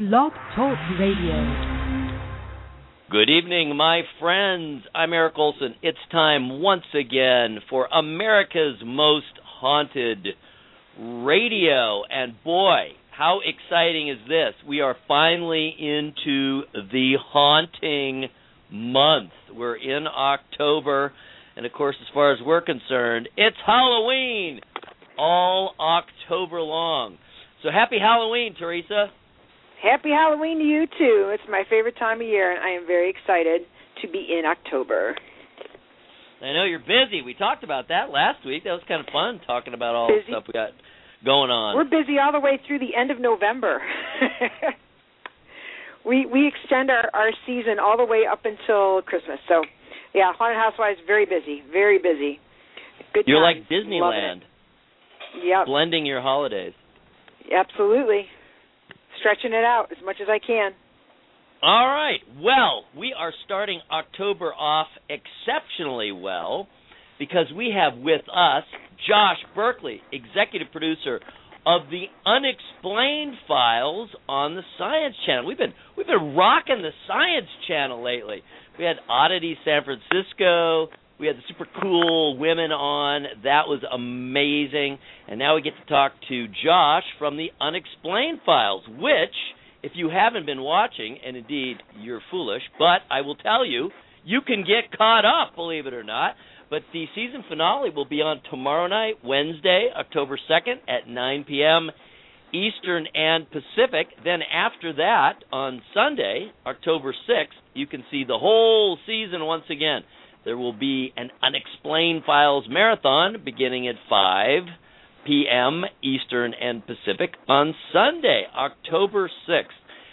Blog Talk Radio. Good evening, my friends. I'm Eric Olson. It's time once again for America's Most Haunted Radio. And boy, how exciting is this? We are finally into the haunting month. We're in October. And of course, as far as we're concerned, it's Halloween all October long. So happy Halloween, Teresa. Happy Halloween to you, too. It's my favorite time of year, and I am very excited to be in October. I know you're busy. We talked about that last week. That was kind of fun, talking about all the stuff we got going on. We're busy all the way through the end of November. we extend our season all the way up until Christmas. So, yeah, Haunted Housewives, very busy, very busy. Good You're time. like Disneyland. Yep. Blending your holidays. Absolutely. Stretching it out as much as I can. All right. Well, we are starting October off exceptionally well because we have with us Josh Berkley, executive producer of the Unexplained Files on the Science Channel. We've been rocking the Science Channel lately. We had Oddity San Francisco. We had the super cool women on. That was amazing. And now we get to talk to Josh from the Unexplained Files, which, if you haven't been watching, and indeed you're foolish, but I will tell you, you can get caught up, believe it or not. But the season finale will be on tomorrow night, Wednesday, October 2nd at 9 p.m. Eastern and Pacific. Then after that, on Sunday, October 6th, you can see the whole season once again. There will be an Unexplained Files marathon beginning at 5 p.m. Eastern and Pacific on Sunday, October 6th.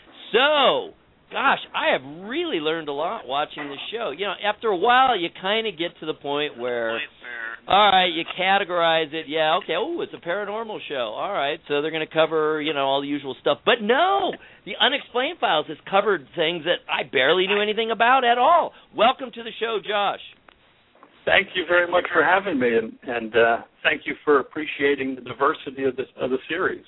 So, gosh, I have really learned a lot watching this show. You know, after a while, you kind of get to the point where, all right, you categorize it. Yeah, okay, oh, it's a paranormal show. All right, so they're going to cover, you know, all the usual stuff. But no, the Unexplained Files has covered things that I barely knew anything about at all. Welcome to the show, Josh. Thank you very much for having me, and thank you for appreciating the diversity of the series.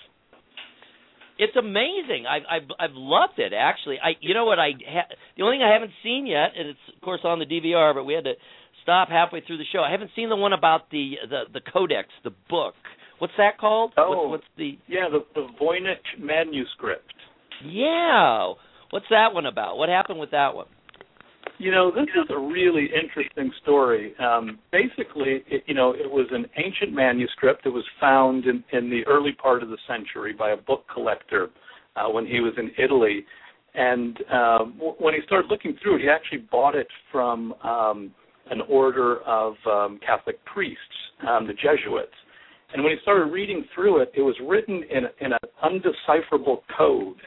It's amazing. I've loved it, actually. You know what? The only thing I haven't seen yet, and it's of course on the DVR, but we had to stop halfway through the show. I haven't seen the one about the Codex, the book. What's that called? What's the Voynich manuscript. Yeah. What's that one about? What happened with that one? You know, this is a really interesting story. Basically, it was an ancient manuscript that was found in the early part of the century by a book collector when he was in Italy. And when he started looking through it, he actually bought it from an order of Catholic priests, the Jesuits. And when he started reading through it, it was written in an undecipherable code.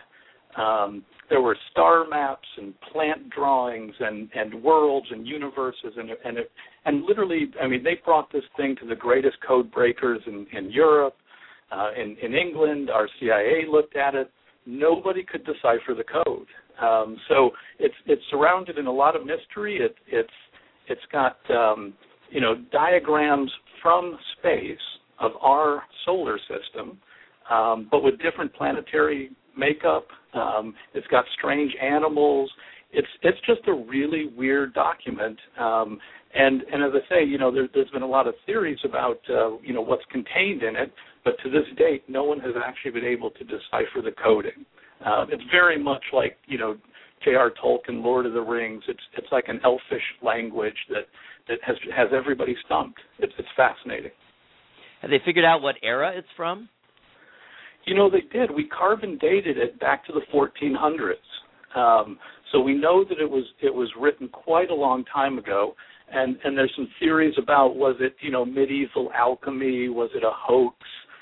There were star maps and plant drawings and worlds and universes and literally, I mean, they brought this thing to the greatest code breakers in Europe, in England. Our CIA looked at it. Nobody could decipher the code. So it's surrounded in a lot of mystery. It's got diagrams from space of our solar system, but with different planetary makeup. It's got strange animals. It's just a really weird document. And as I say, there's been a lot of theories about what's contained in it, but to this date, no one has actually been able to decipher the coding. It's very much like J.R. Tolkien, Lord of the Rings. It's like an elfish language that has everybody stumped. It's fascinating. Have they figured out what era it's from? They did. We carbon dated it back to the 1400s. So we know that it was written quite a long time ago, and there's some theories about, was it, medieval alchemy, was it a hoax?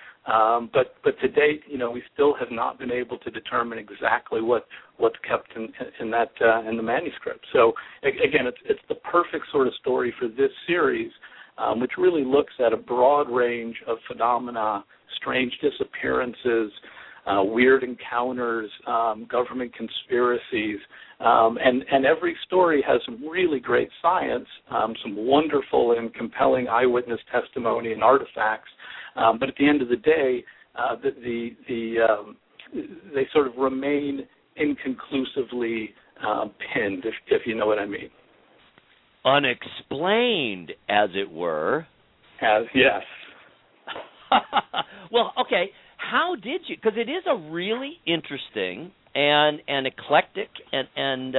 But to date, we still have not been able to determine exactly what's kept in the manuscript. So again, it's the perfect sort of story for this series, which really looks at a broad range of phenomena, strange disappearances, weird encounters, government conspiracies, and every story has some really great science, some wonderful and compelling eyewitness testimony and artifacts. But at the end of the day, they sort of remain inconclusively pinned, if you know what I mean. Unexplained, as it were. Yes. Well, okay. How did you? Because it is a really interesting and eclectic and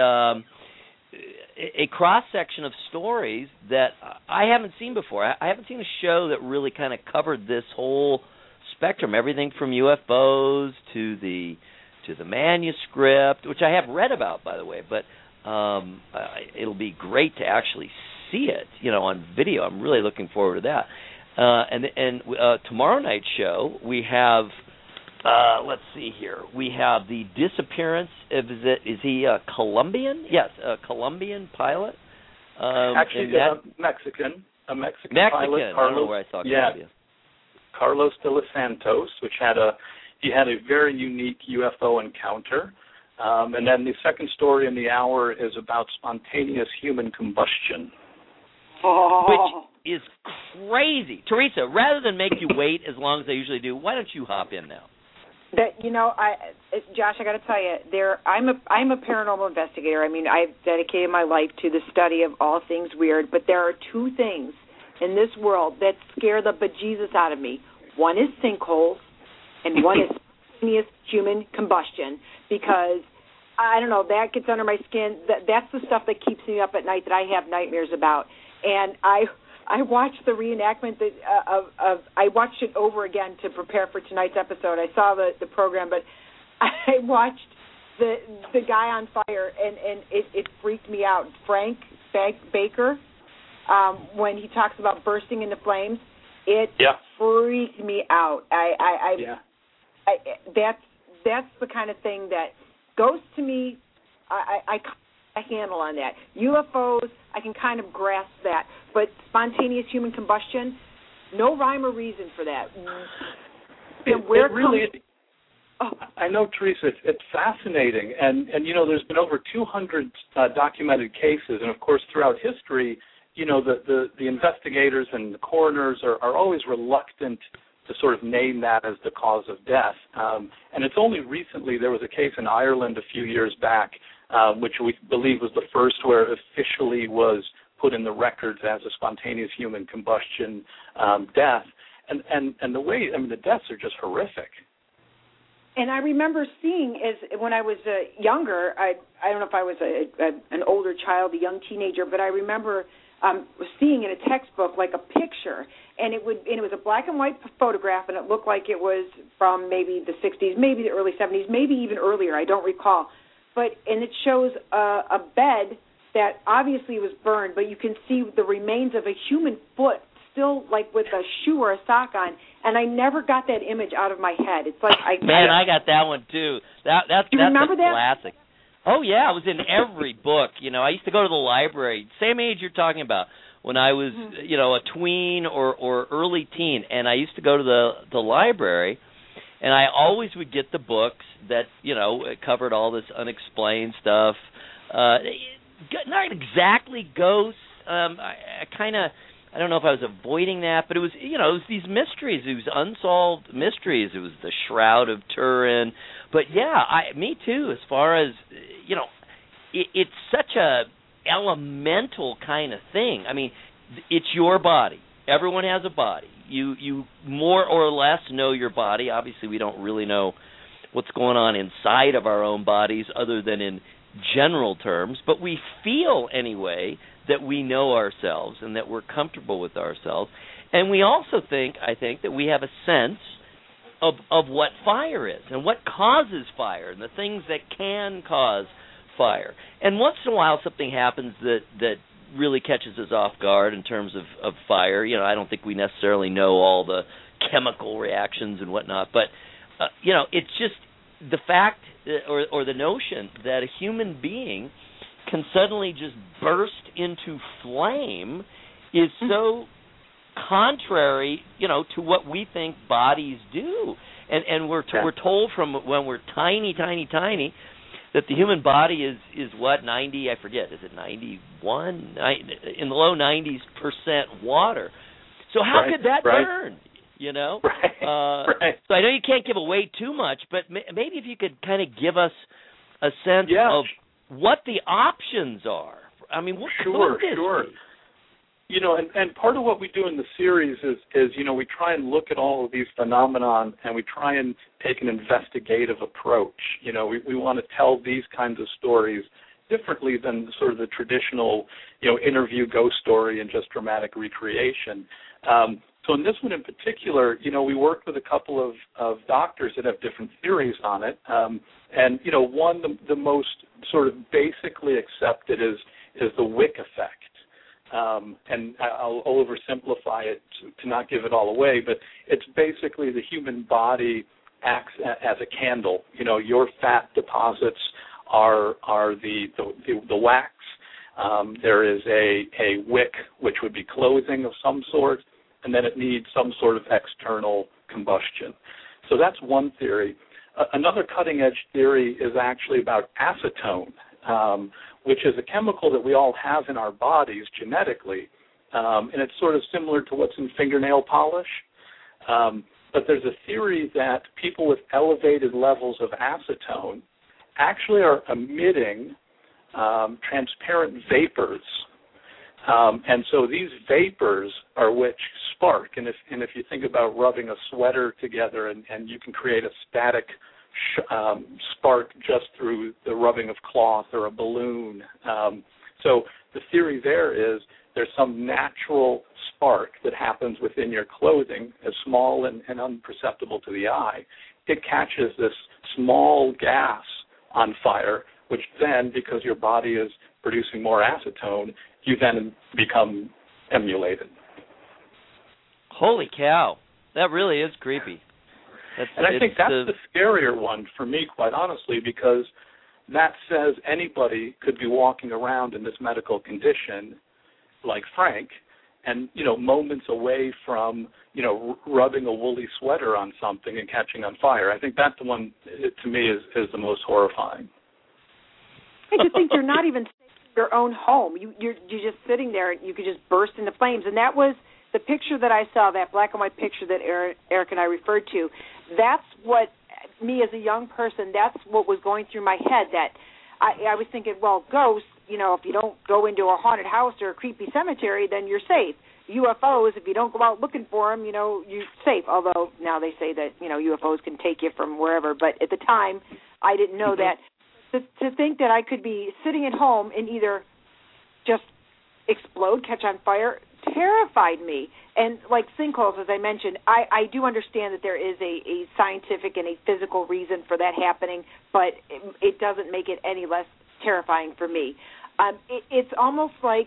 a cross section of stories that I haven't seen before. I haven't seen a show that really kind of covered this whole spectrum, everything from UFOs to the manuscript, which I have read about, by the way, but it'll be great to actually see it, on video. I'm really looking forward to that. And tomorrow night's show, we have, let's see here, we have the disappearance, is he a Colombian? Yes, a Colombian pilot. Actually, Mexican pilot. Carlos, I don't know where I saw Colombia. Carlos de los Santos, which had a very unique UFO encounter. And then the second story in the hour is about spontaneous human combustion. Which is crazy. Teresa, rather than make you wait as long as I usually do, why don't you hop in now? Josh, I got to tell you, I'm a paranormal investigator. I mean, I've dedicated my life to the study of all things weird, but there are two things in this world that scare the bejesus out of me. One is sinkholes, and one is spontaneous human combustion, because I don't know, that gets under my skin. That's the stuff that keeps me up at night, that I have nightmares about. And I watched the reenactment I watched it over again to prepare for tonight's episode. I saw the program, but I watched the guy on fire, and it freaked me out. Frank Baker, when he talks about bursting into flames, it freaked me out. That's the kind of thing that ghosts, to me, I handle on that. UFOs, I can kind of grasp that, but spontaneous human combustion, no rhyme or reason for that. I know, Teresa, it's fascinating, and there's been over 200 documented cases, and of course throughout history, the investigators and the coroners are always reluctant to sort of name that as the cause of death. And it's only recently, there was a case in Ireland a few years back, which we believe was the first where it officially was put in the records as a spontaneous human combustion death. And the way, the deaths are just horrific. And I remember seeing, when I was younger, I don't know if I was an older child, a young teenager, but I remember seeing in a textbook like a picture, and it was a black and white photograph, and it looked like it was from maybe the 60s, maybe the early 70s, maybe even earlier, I don't recall. And it shows a bed that obviously was burned, but you can see the remains of a human foot still, like with a shoe or a sock on, and I never got that image out of my head. It's like I got that one too. That's remember a classic. Oh yeah, it was in every book. I used to go to the library, same age you're talking about, when I was a tween or early teen, and I used to go to the library, and I always would get the books that covered all this unexplained stuff. Not exactly ghosts. I don't know if I was avoiding that, but it was, it was these mysteries. It was unsolved mysteries. It was the Shroud of Turin. But yeah, me too. As far as it's such a elemental kind of thing. I mean, it's your body. Everyone has a body. You more or less know your body. Obviously, we don't really know what's going on inside of our own bodies, other than in general terms. But we feel anyway that we know ourselves and that we're comfortable with ourselves. And we also I think that we have a sense of what fire is and what causes fire and the things that can cause fire. And once in a while something happens that really catches us off guard in terms of fire. I don't think we necessarily know all the chemical reactions and whatnot, but it's just the fact or the notion that a human being can suddenly just burst into flame is so contrary, to what we think bodies do. And we're told from when we're tiny that the human body is what, 90, I forget, is it 91? In the low 90s% water. So how could that burn? Right. So I know you can't give away too much, but maybe if you could kind of give us a sense Yeah. of what the options are? I mean, what could this be? You know, and part of what we do in the series is, you know, we try and look at all of these phenomenon and we try and take an investigative approach. You know, we want to tell these kinds of stories differently than sort of the traditional, you know, interview ghost story and just dramatic recreation. So in this one in particular, you know, we worked with a couple of doctors that have different theories on it. And, you know, the most sort of basically accepted is the Wick effect. And I'll oversimplify it to not give it all away, but it's basically the human body acts as a candle. You know, your fat deposits are the wax. There is a wick, which would be clothing of some sort, and then it needs some sort of external combustion. So that's one theory. Another cutting-edge theory is actually about acetone, which is a chemical that we all have in our bodies genetically, and it's sort of similar to what's in fingernail polish. But there's a theory that people with elevated levels of acetone actually are emitting transparent vapors. And so these vapors are which spark. And if you think about rubbing a sweater together and you can create a static spark just through the rubbing of cloth or a balloon. So the theory there is there's some natural spark that happens within your clothing, as small and imperceptible to the eye. It catches this small gas on fire, which then, because your body is producing more acetone, you then become emulated. Holy cow. That really is creepy. And I think that's the scarier one for me, quite honestly, because that says anybody could be walking around in this medical condition like Frank and, you know, moments away from, you know, rubbing a woolly sweater on something and catching on fire. I think that's the one, to me, is the most horrifying. I just think you're not even safe in your own home. You're just sitting there and you could just burst into flames. And that was the picture that I saw, that black and white picture that Eric and I referred to. That's what, me as a young person, that's what was going through my head, that I was thinking, well, ghosts, you know, if you don't go into a haunted house or a creepy cemetery, then you're safe. UFOs, if you don't go out looking for them, you know, you're safe. Although now they say that, you know, UFOs can take you from wherever. But at the time, I didn't know that. To think that I could be sitting at home and either just explode, catch on fire, terrified me. And like sinkholes, as I mentioned, I do understand that there is a scientific and a physical reason for that happening, but it doesn't make it any less terrifying for me. It's almost like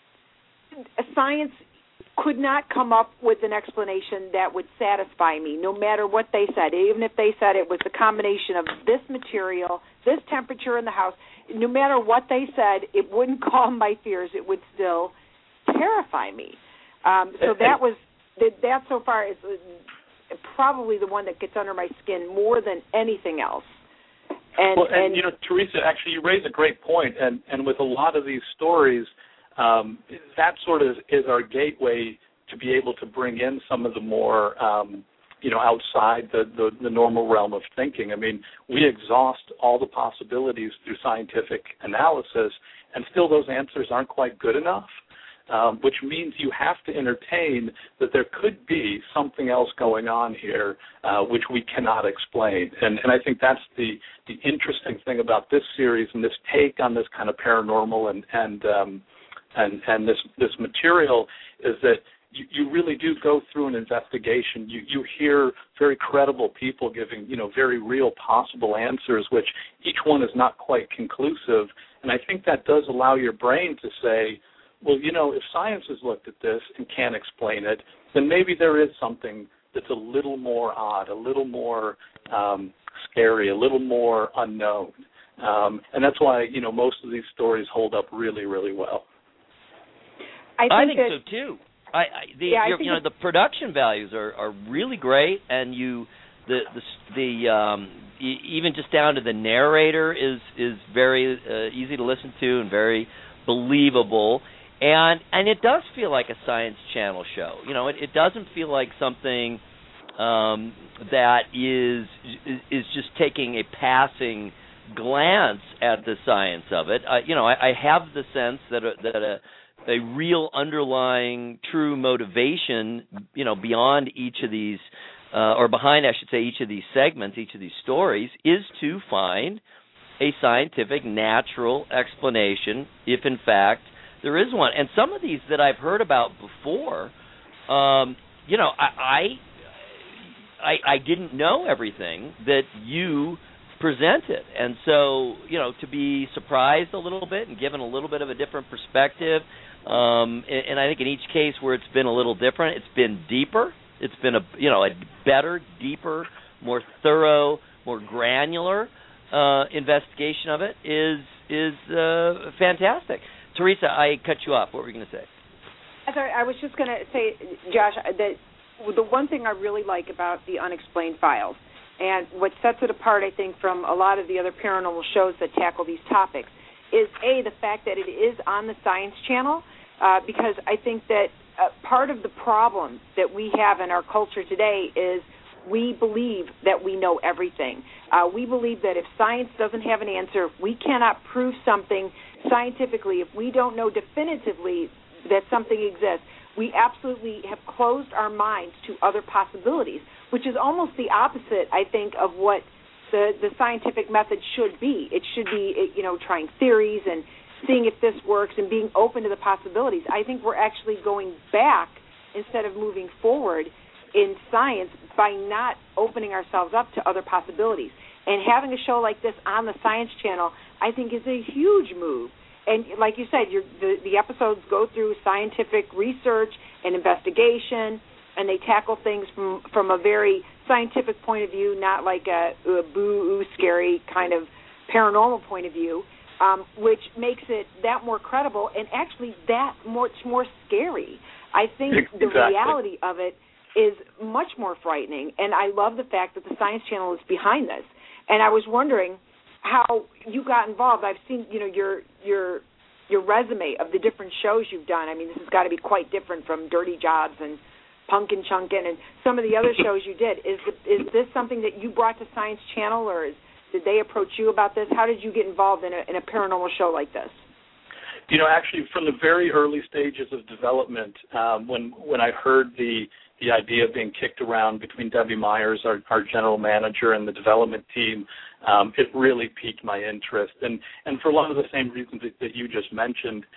science could not come up with an explanation that would satisfy me, no matter what they said. Even if they said it was the combination of this material, this temperature in the house, no matter what they said, it wouldn't calm my fears. It would still terrify me. So that so far is probably the one that gets under my skin more than anything else. And you know, Teresa, actually, you raise a great point, and with a lot of these stories, that sort of is our gateway to be able to bring in some of the more, you know, outside the normal realm of thinking. I mean, we exhaust all the possibilities through scientific analysis, and still those answers aren't quite good enough. Which means you have to entertain that there could be something else going on here which we cannot explain. And I think that's the interesting thing about this series and this take on this kind of paranormal and this material is that you really do go through an investigation. You hear very credible people giving, you know, very real possible answers, which each one is not quite conclusive. And I think that does allow your brain to say, well, you know, if science has looked at this and can't explain it, then maybe there is something that's a little more odd, a little more scary, a little more unknown. And that's why, you know, most of these stories hold up really, really well. I think so, too. You know, the production values are really great, and even just down to the narrator is very easy to listen to and very believable. And it does feel like a Science Channel show. You know, it doesn't feel like something that is just taking a passing glance at the science of it, I have the sense that a real underlying true motivation, beyond each of these, or behind, I should say, each of these segments, each of these stories, is to find a scientific, natural explanation, if in fact there is one. And some of these that I've heard about before, I didn't know everything that you presented. And so, to be surprised a little bit and given a little bit of a different perspective, and I think in each case where it's been a little different, it's been deeper. It's been a better, deeper, more thorough, more granular investigation of it is fantastic. Teresa, I cut you off. What were you going to say? I was just going to say, Josh, that the one thing I really like about the Unexplained Files, and what sets it apart, I think, from a lot of the other paranormal shows that tackle these topics, is, A, the fact that it is on the Science Channel, because I think that part of the problem that we have in our culture today is we believe that we know everything. We believe that if science doesn't have an answer, we cannot prove something scientifically. If we don't know definitively that something exists, we absolutely have closed our minds to other possibilities, which is almost the opposite, I think, of what the scientific method should be. It should be, trying theories and seeing if this works and being open to the possibilities. I think we're actually going back instead of moving forward in science by not opening ourselves up to other possibilities. And having a show like this on the Science Channel, I think, is a huge move. And like you said, the episodes go through scientific research and investigation, and they tackle things from a very scientific point of view, not like a boo-oo, scary kind of paranormal point of view, which makes it that more credible and actually that much more scary. I think the reality of it is much more frightening, and I love the fact that the Science Channel is behind this. And I was wondering how you got involved. I've seen, your resume of the different shows you've done. I mean, this has got to be quite different from Dirty Jobs and Punkin' Chunkin' and some of the other shows you did. Is this something that you brought to Science Channel, or did they approach you about this? How did you get involved in a paranormal show like this? Actually, from the very early stages of development, when I heard the idea being kicked around between Debbie Myers, our general manager, and the development team, it really piqued my interest. And for a lot of the same reasons that you just mentioned,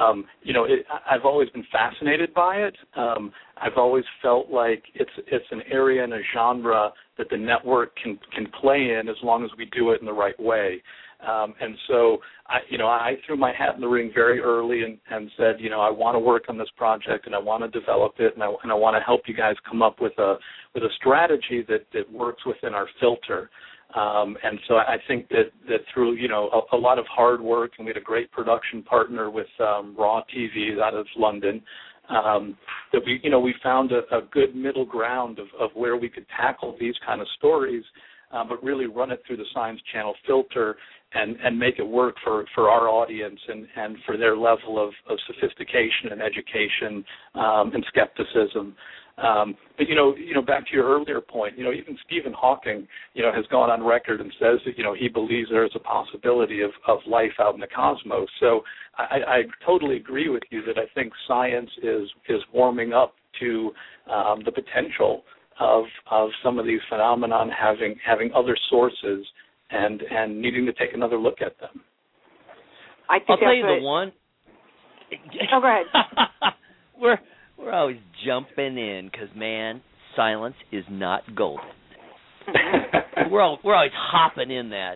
I've always been fascinated by it. I've always felt like it's an area and a genre that the network can play in as long as we do it in the right way. And so, I threw my hat in the ring very early and said, I want to work on this project and I want to develop it and I want to help you guys come up with a strategy that works within our filter. And so I think that through, a lot of hard work, and we had a great production partner with Raw TV out of London, that we found a good middle ground of where we could tackle these kind of stories, but really run it through the Science Channel filter and make it work for our audience and for their level of sophistication and education and skepticism. But back to your earlier point, even Stephen Hawking, has gone on record and says that, he believes there is a possibility of life out in the cosmos. So I totally agree with you that I think science is warming up to the potential of some of these phenomenon having other sources and needing to take another look at them. I'll tell you the one. Oh, go ahead. We're always jumping in because, man, silence is not golden. we're always hopping in that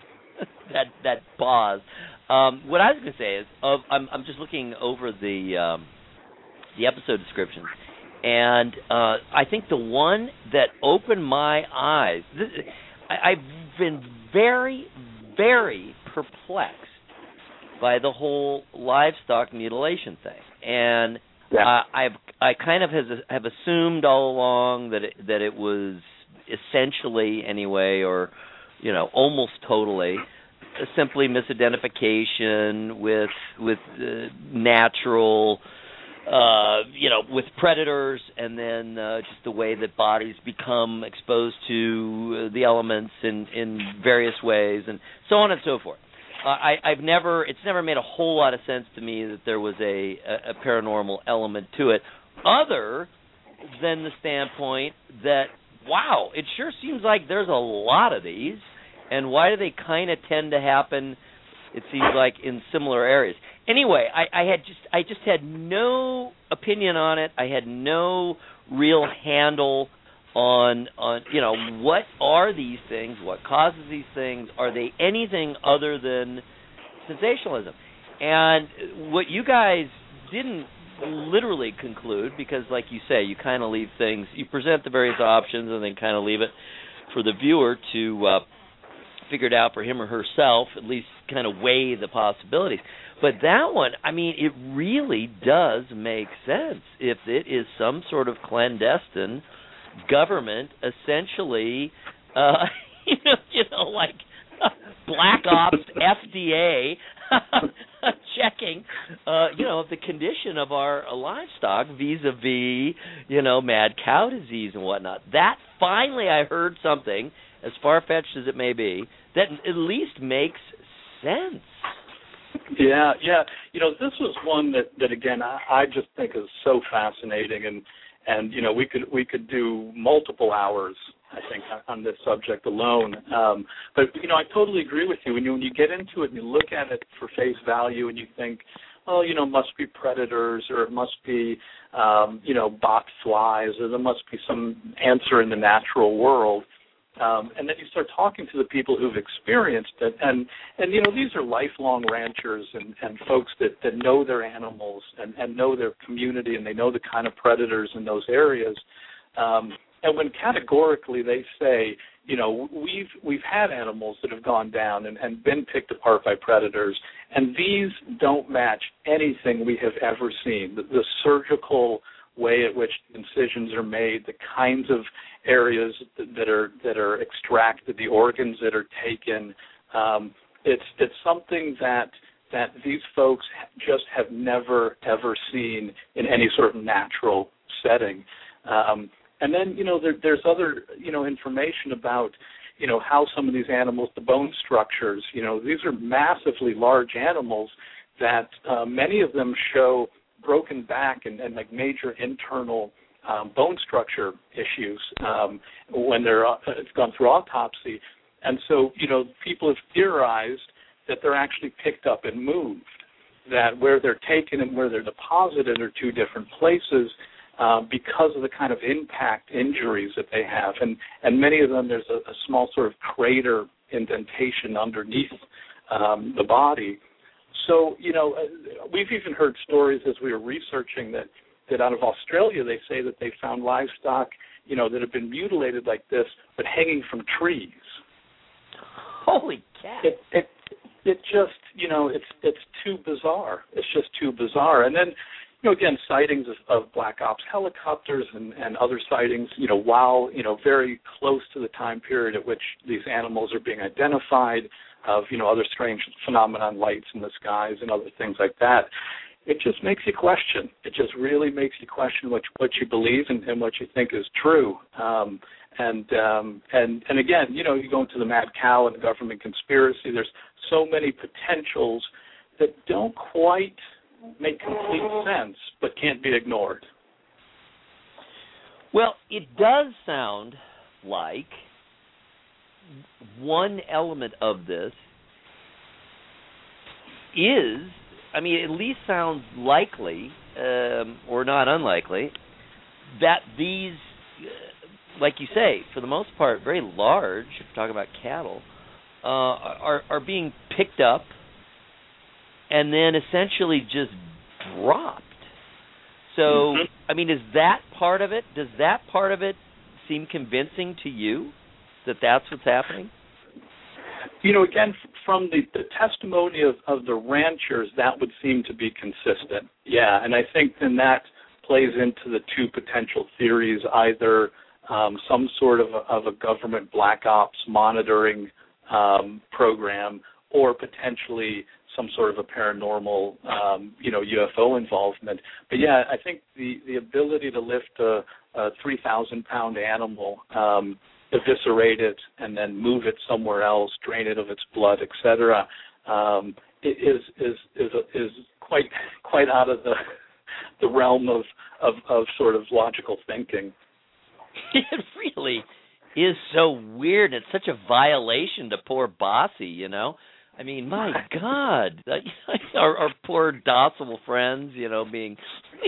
pause. What I was going to say is, I'm just looking over the episode descriptions, and I think the one that opened my eyes. I've been very, very perplexed by the whole livestock mutilation thing, and I kind of have assumed all along that it was essentially anyway, or almost totally, simply misidentification with natural with predators, and then just the way that bodies become exposed to the elements in various ways, and so on and so forth. It's never made a whole lot of sense to me that there was a paranormal element to it, other than the standpoint that, wow, it sure seems like there's a lot of these, and why do they kind of tend to happen, it seems like, in similar areas? Anyway, I just had no opinion on it. I had no real handle on what are these things, what causes these things, are they anything other than sensationalism? And what you guys didn't literally conclude, because like you say, you kind of leave things, you present the various options and then kind of leave it for the viewer to figure it out for him or herself, at least kind of weigh the possibilities. But that one, I mean, it really does make sense if it is some sort of clandestine government, essentially, like Black Ops, FDA, checking, the condition of our livestock vis-a-vis, mad cow disease and whatnot. That finally, I heard something, as far-fetched as it may be, that at least makes sense. Yeah. This was one that again, I just think is so fascinating, and we could do multiple hours, I think, on this subject alone. But I totally agree with you. When you get into it and you look at it for face value, and you think, it must be predators, or it must be, bot flies, or there must be some answer in the natural world. And then you start talking to the people who've experienced it, and these are lifelong ranchers and folks that know their animals and know their community, and they know the kind of predators in those areas. And when categorically they say, we've had animals that have gone down and been picked apart by predators, and these don't match anything we have ever seen. The surgical way at which incisions are made, the kinds of areas that are extracted, the organs that are taken, it's something that these folks just have never ever seen in any sort of natural setting. And then there's other information about how some of these animals, the bone structures, these are massively large animals that many of them show broken back and like major internal bone structure issues when it's gone through autopsy. And so, people have theorized that they're actually picked up and moved, that where they're taken and where they're deposited are two different places because of the kind of impact injuries that they have. And many of them, there's a small sort of crater indentation underneath the body. So, we've even heard stories as we were researching that out of Australia, they say that they found livestock, that have been mutilated like this, but hanging from trees. Holy cat! It just, it's too bizarre. It's just too bizarre. And then, again, sightings of Black Ops helicopters and other sightings, while, very close to the time period at which these animals are being identified, of, other strange phenomenon, lights in the skies and other things like that. It just makes you question. It just really makes you question what you believe and what you think is true. And again, you go into the mad cow and the government conspiracy. There's so many potentials that don't quite make complete sense, but can't be ignored. Well, it does sound like one element of this is, at least sounds likely, or not unlikely, that these, like you say, for the most part, very large, if you're talking about cattle, are being picked up and then essentially just dropped. So, is that part of it? Does that part of it seem convincing to you, that that's what's happening? Again, from the testimony of the ranchers, that would seem to be consistent. Yeah, and I think then that plays into the two potential theories, either some sort of a government black ops monitoring program, or potentially some sort of a paranormal, UFO involvement. But yeah, I think the ability to lift a 3,000-pound animal, eviscerate it, and then move it somewhere else, drain it of its blood, etc., is quite out of the realm of sort of logical thinking. It really is so weird. It's such a violation to poor Bossy, I mean, my God, our poor docile friends, being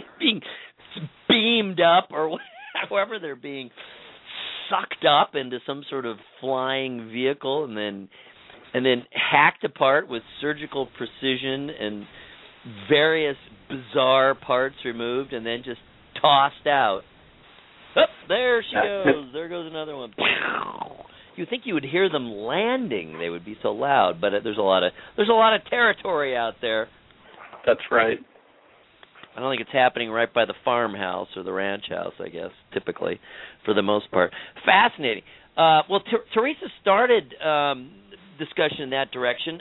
beamed up, or however they're being sucked up into some sort of flying vehicle, and then hacked apart with surgical precision and various bizarre parts removed, and then just tossed out. Oh, there she goes. There goes another one. You'd think you would hear them landing; they would be so loud. But there's a lot of territory out there. That's right. I don't think it's happening right by the farmhouse or the ranch house, I guess, typically, for the most part. Fascinating. Well, Teresa started discussion in that direction.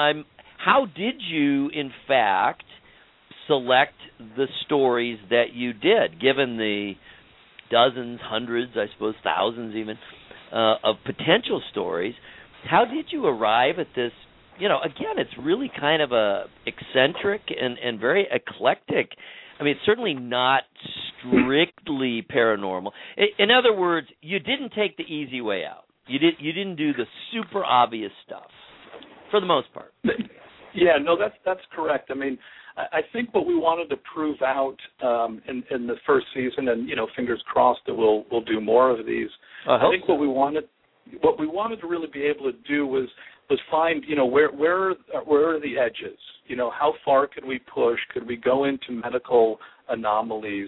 How did you, in fact, select the stories that you did, given the dozens, hundreds, I suppose thousands even, of potential stories? How did you arrive at this? Again, it's really kind of a eccentric and very eclectic. I mean, it's certainly not strictly paranormal. In other words, you didn't take the easy way out. You didn't do the super obvious stuff, for the most part. Yeah, no, that's correct. I mean, I think what we wanted to prove out in the first season, and fingers crossed that we'll do more of these. I think so. What we wanted to really be able to do was find where are the edges? How far could we push? Could we go into medical anomalies?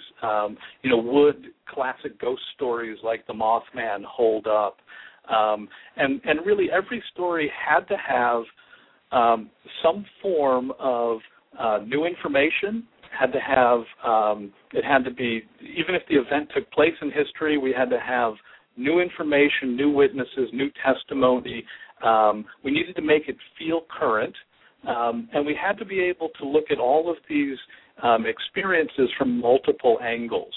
Would classic ghost stories like the Mothman hold up? And really every story had to have some form of new information. Had to have it had to be, even if the event took place in history, we had to have new information, new witnesses, new testimony. We needed to make it feel current, and we had to be able to look at all of these experiences from multiple angles.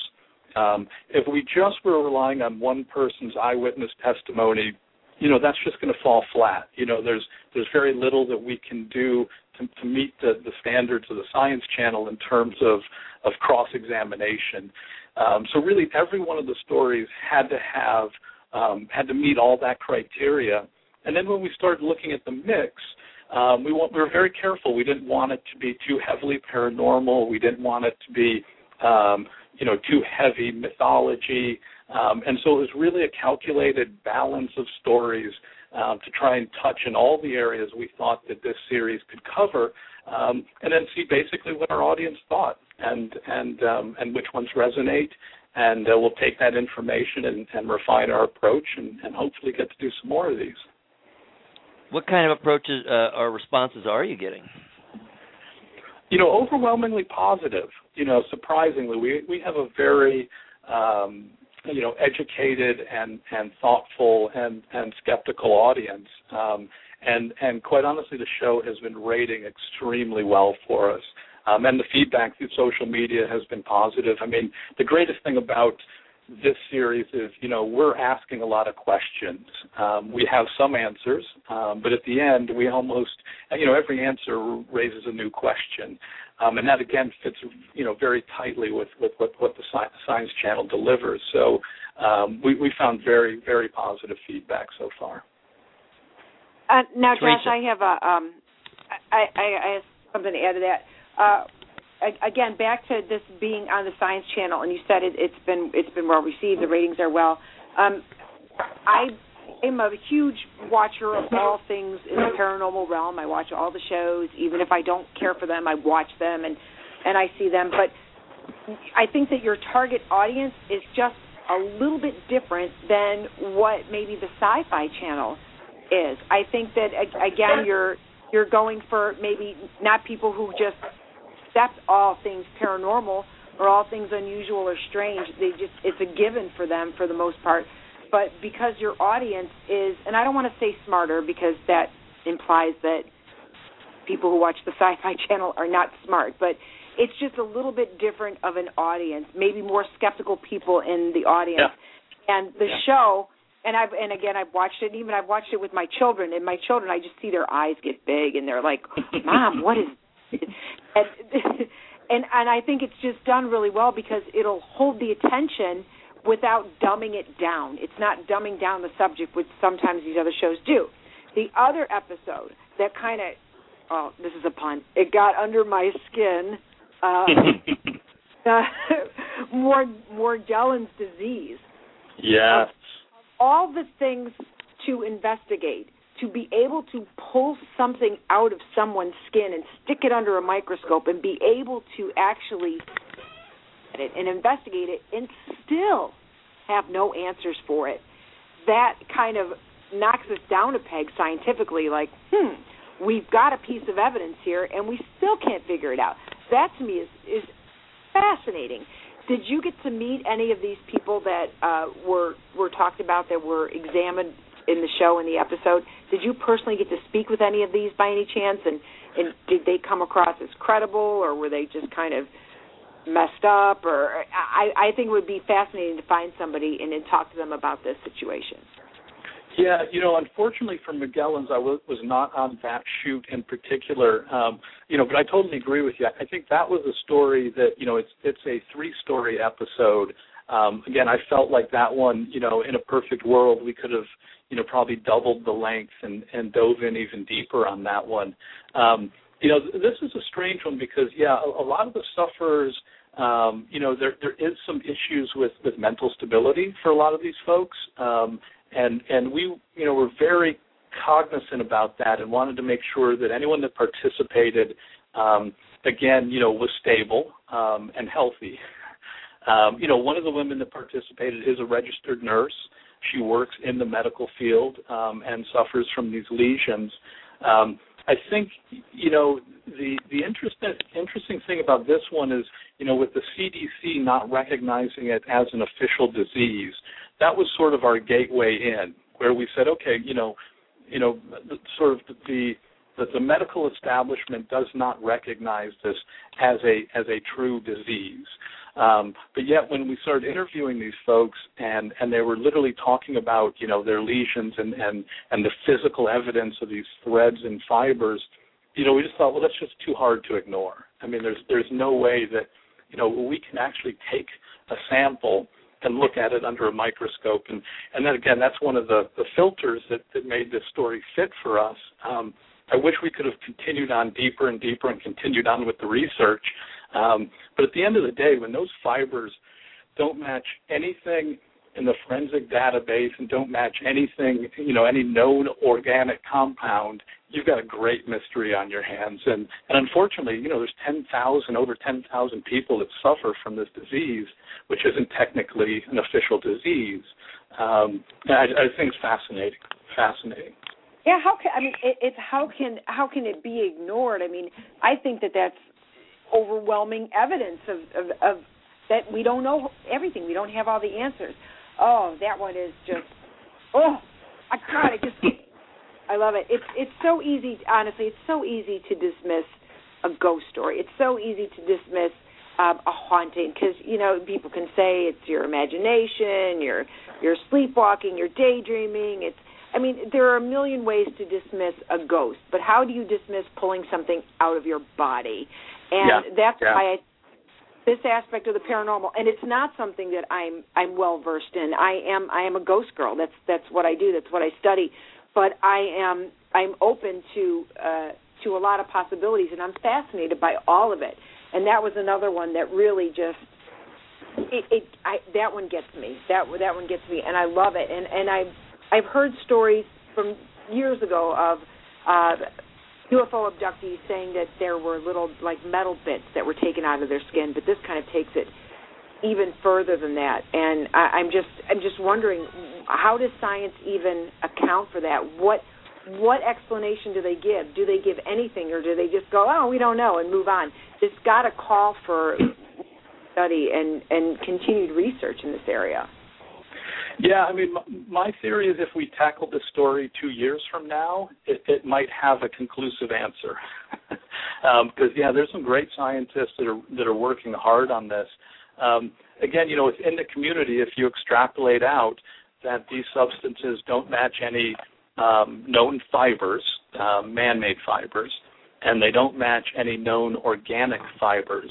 If we just were relying on one person's eyewitness testimony, that's just going to fall flat. There's very little that we can do to meet the standards of the Science Channel in terms of cross-examination. So really, every one of the stories had to meet all that criteria. And then when we started looking at the mix, we were very careful. We didn't want it to be too heavily paranormal. We didn't want it to be too heavy mythology. And so it was really a calculated balance of stories to try and touch in all the areas we thought that this series could cover, and then see basically what our audience thought and which ones resonate. And we'll take that information and refine our approach and hopefully get to do some more of these. What kind of approaches or responses are you getting? Overwhelmingly positive. Surprisingly, we have a very educated and thoughtful and skeptical audience. And quite honestly, the show has been rating extremely well for us. And the feedback through social media has been positive. I mean, the greatest thing about this series is, we're asking a lot of questions. We have some answers, but at the end, we almost, every answer raises a new question. And that, again, fits, very tightly with what the Science Channel delivers. So we found very, very positive feedback so far. Now, Teresa. Josh, I have I have something to add to that. Again, back to this being on the Science Channel, and you said it's been well received. The ratings are well. I am a huge watcher of all things in the paranormal realm. I watch all the shows, even if I don't care for them. I watch them and I see them. But I think that your target audience is just a little bit different than what maybe the Sci-Fi Channel is. I think that again, you're going for maybe not people who just accept all things paranormal or all things unusual or strange. It's a given for them for the most part. But because your audience is, and I don't want to say smarter because that implies that people who watch the Sci-Fi Channel are not smart, but it's just a little bit different of an audience, maybe more skeptical people in the audience. Yeah. And the show, and again, I've watched it, even I've watched it with my children, and my children, I just see their eyes get big, and they're like, Mom, what is this? And I think it's just done really well because it'll hold the attention without dumbing it down. It's not dumbing down the subject, which sometimes these other shows do. The other episode that kind of, this is a pun, it got under my skin, Morgellons disease. Yes. All the things to investigate, to be able to pull something out of someone's skin and stick it under a microscope and be able to actually it and investigate it and still have no answers for it, that kind of knocks us down a peg scientifically, like, we've got a piece of evidence here and we still can't figure it out. That to me is fascinating. Did you get to meet any of these people that were talked about, that were examined in the show, in the episode? Did you personally get to speak with any of these by any chance, and did they come across as credible, or were they just kind of messed up? Or I think it would be fascinating to find somebody and talk to them about this situation. Yeah, unfortunately for Morgellons, I was not on that shoot in particular, but I totally agree with you. I think that was a story that, it's a 3-story episode. Again, I felt like that one, in a perfect world, we could have, probably doubled the length and dove in even deeper on that one. This is a strange one because, a lot of the sufferers, there is some issues with mental stability for a lot of these folks. And we, were very cognizant about that and wanted to make sure that anyone that participated, again, was stable and healthy. One of the women that participated is a registered nurse. She works in the medical field and suffers from these lesions. I think, the interesting thing about this one is, with the CDC not recognizing it as an official disease, that was sort of our gateway in, where we said, okay, sort of the medical establishment does not recognize this as a true disease. But yet when we started interviewing these folks and they were literally talking about, their lesions and the physical evidence of these threads and fibers, we just thought, well, that's just too hard to ignore. I mean, there's no way that, we can actually take a sample and look at it under a microscope. And then, again, that's one of the filters that made this story fit for us. I wish we could have continued on deeper and deeper and continued on with the research. But at the end of the day, when those fibers don't match anything in the forensic database and don't match anything, any known organic compound, you've got a great mystery on your hands. And unfortunately, there's over 10,000 people that suffer from this disease, which isn't technically an official disease. I think it's fascinating. Yeah, how can it be ignored? I mean, I think that's overwhelming evidence of that we don't know everything. We don't have all the answers. Oh, that one is just, I love it. It's so easy, honestly, it's so easy to dismiss a ghost story. It's so easy to dismiss a haunting because, people can say it's your imagination, you're sleepwalking, you're daydreaming. There are a million ways to dismiss a ghost, but how do you dismiss pulling something out of your body? And that's why this aspect of the paranormal, and it's not something that I'm well versed in. I am a ghost girl. That's what I do. That's what I study. But I'm open to a lot of possibilities, and I'm fascinated by all of it. And that was another one that really just that one gets me. That one gets me, and I love it. And I've heard stories from years ago of UFO abductees saying that there were little metal bits that were taken out of their skin, but this kind of takes it even further than that. And I'm just wondering, how does science even account for that? What explanation do they give? Do they give anything, or do they just go, oh, we don't know, and move on? It's got to call for study and continued research in this area. Yeah, I mean, my theory is if we tackled this story 2 years from now, it might have a conclusive answer. Because, there's some great scientists that are working hard on this. Again, within the community, if you extrapolate out that these substances don't match any known fibers, man-made fibers, and they don't match any known organic fibers,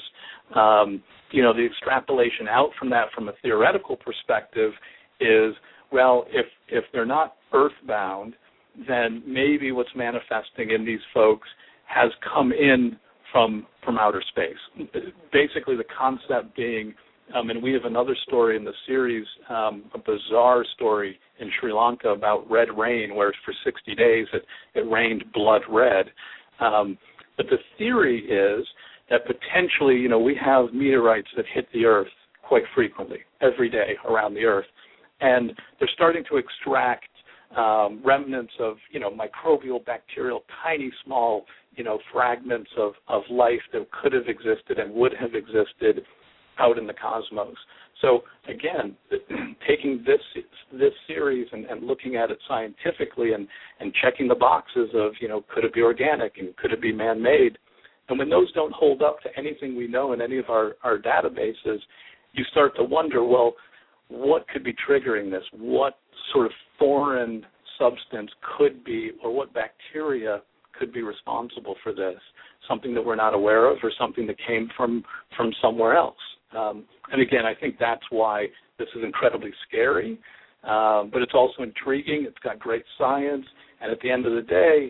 the extrapolation out from that from a theoretical perspective is, well, if they're not earthbound, then maybe what's manifesting in these folks has come in from outer space. Basically, the concept being, and we have another story in the series, a bizarre story in Sri Lanka about red rain, where for 60 days it rained blood red. But the theory is that potentially, we have meteorites that hit the Earth quite frequently, every day around the Earth. And they're starting to extract remnants of, microbial, bacterial, tiny, small, fragments of life that could have existed and would have existed out in the cosmos. So again, taking this series and looking at it scientifically and checking the boxes of, could it be organic and could it be man-made? And when those don't hold up to anything we know in any of our databases, you start to wonder, well, what could be triggering this? What sort of foreign substance could be, or what bacteria could be responsible for this? Something that we're not aware of, or something that came from somewhere else? And again, I think that's why this is incredibly scary, but it's also intriguing. It's got great science, and at the end of the day,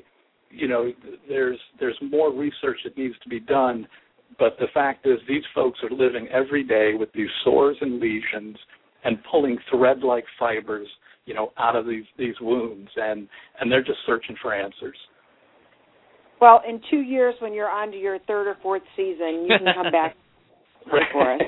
there's more research that needs to be done. But the fact is, these folks are living every day with these sores and lesions and pulling thread-like fibers, out of these wounds, and they're just searching for answers. Well, in 2 years, when you're on to your third or fourth season, you can come back for us.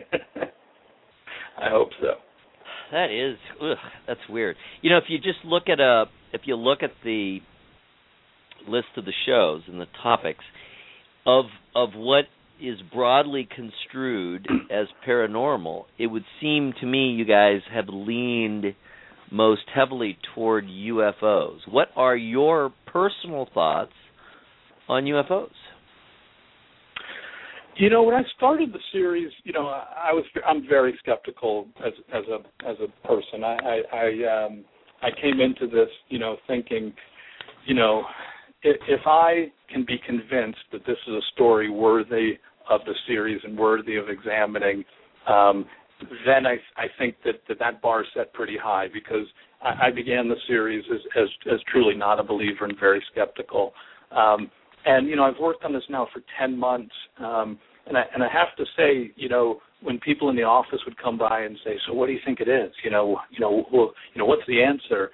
I hope so. That's weird. If you just look at the list of the shows and the topics of what is broadly construed as paranormal, it would seem to me you guys have leaned most heavily toward UFOs. What are your personal thoughts on UFOs? When I started the series, I'm very skeptical as a person. I came into this, thinking, if I can be convinced that this is a story worthy of the series and worthy of examining, then I think that bar is set pretty high, because I began the series as truly not a believer and very skeptical. And I've worked on this now for 10 months, and I have to say, when people in the office would come by and say, "So what do you think it is? What's the answer?"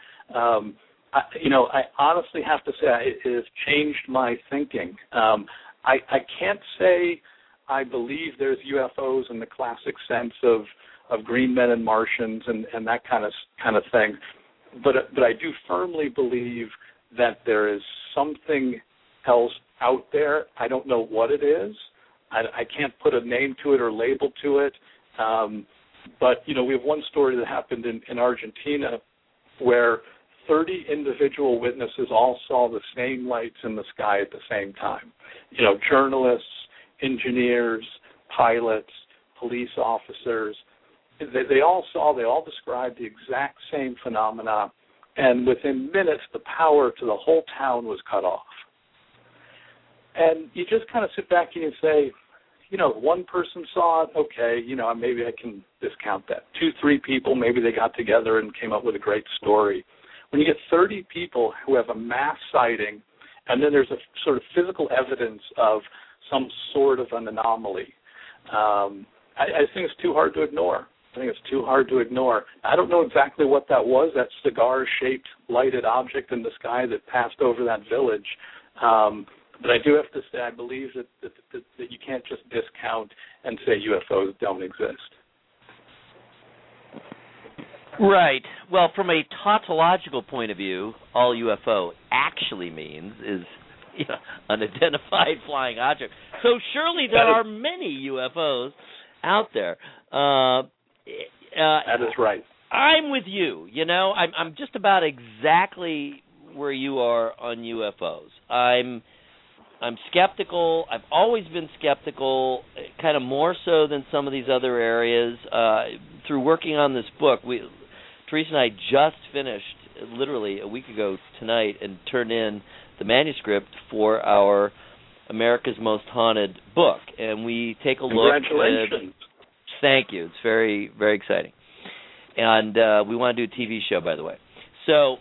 I honestly have to say it has changed my thinking. I can't say I believe there's UFOs in the classic sense of green men and Martians and that kind of thing, but I do firmly believe that there is something else out there. I don't know what it is. I can't put a name to it or label to it. But we have one story that happened in Argentina where 30 individual witnesses all saw the same lights in the sky at the same time. Journalists, engineers, pilots, police officers. They all described the exact same phenomena, and within minutes the power to the whole town was cut off. And you just kind of sit back and you say, one person saw it, okay, maybe I can discount that. 2-3 people, maybe they got together and came up with a great story. When you get 30 people who have a mass sighting, and then there's a sort of physical evidence of some sort of an anomaly, I think it's too hard to ignore. I don't know exactly what that was, that cigar-shaped lighted object in the sky that passed over that village. But I do have to say I believe that you can't just discount and say UFOs don't exist. Right. Well, from a tautological point of view, all UFO actually means is unidentified flying object. So surely there are many UFOs out there. That is right. I'm with you. You know, I'm just about exactly where you are on UFOs. I'm skeptical. I've always been skeptical, kind of more so than some of these other areas. Through working on this book, Teresa and I just finished, literally a week ago tonight, and turned in the manuscript for our America's Most Haunted book. And we take a look at... Congratulations. Thank you. It's very, very exciting. And we want to do a TV show, by the way. So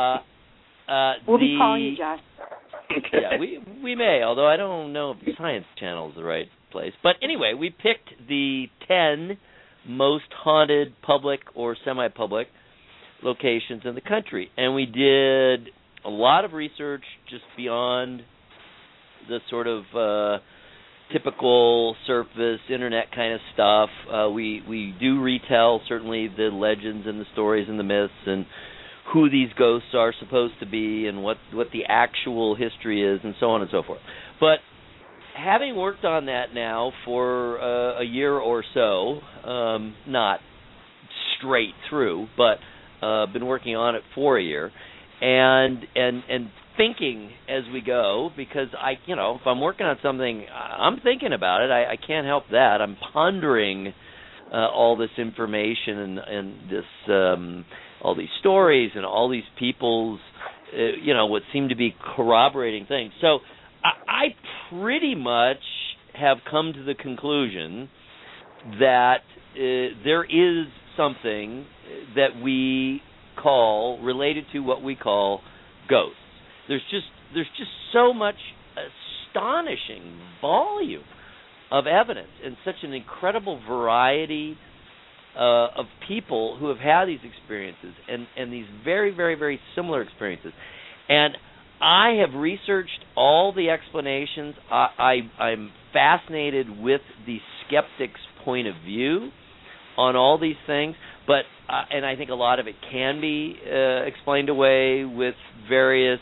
we'll be calling you, Josh. Okay. Yeah, we may, although I don't know if the Science Channel is the right place. But anyway, we picked the 10 most haunted public or semi-public locations in the country. And we did a lot of research just beyond the sort of typical surface internet kind of stuff. We do retell certainly the legends and the stories and the myths and who these ghosts are supposed to be and what the actual history is and so on and so forth. But having worked on that now for a year or so, not straight through, but been working on it for a year, and thinking as we go, because if I'm working on something, I'm thinking about it. I can't help that. I'm pondering all this information and this all these stories and all these people's what seem to be corroborating things. So I pretty much have come to the conclusion that there is something that we call, related to what we call ghosts. There's just so much astonishing volume of evidence and such an incredible variety of people who have had these experiences and these very, very, very similar experiences. And I have researched all the explanations. I'm fascinated with the skeptic's point of view on all these things, but and I think a lot of it can be explained away with various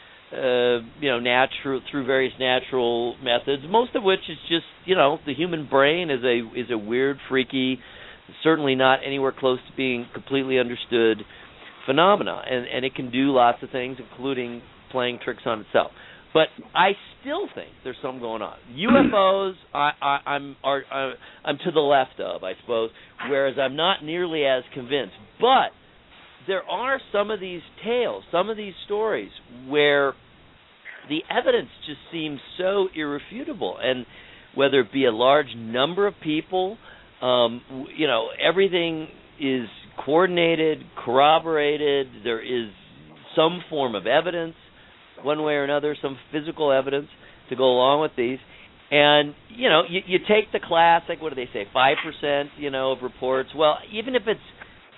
through various natural methods, most of which is just, the human brain is a weird, freaky, certainly not anywhere close to being completely understood phenomena, and it can do lots of things, including playing tricks on itself. But I still think there's something going on. UFOs, I'm to the left of, I suppose, whereas I'm not nearly as convinced. But there are some of these tales, some of these stories where the evidence just seems so irrefutable, and whether it be a large number of people, everything is coordinated, corroborated. There is some form of evidence, one way or another, some physical evidence to go along with these. And, you take the classic, what do they say, 5%, of reports. Well, even if it's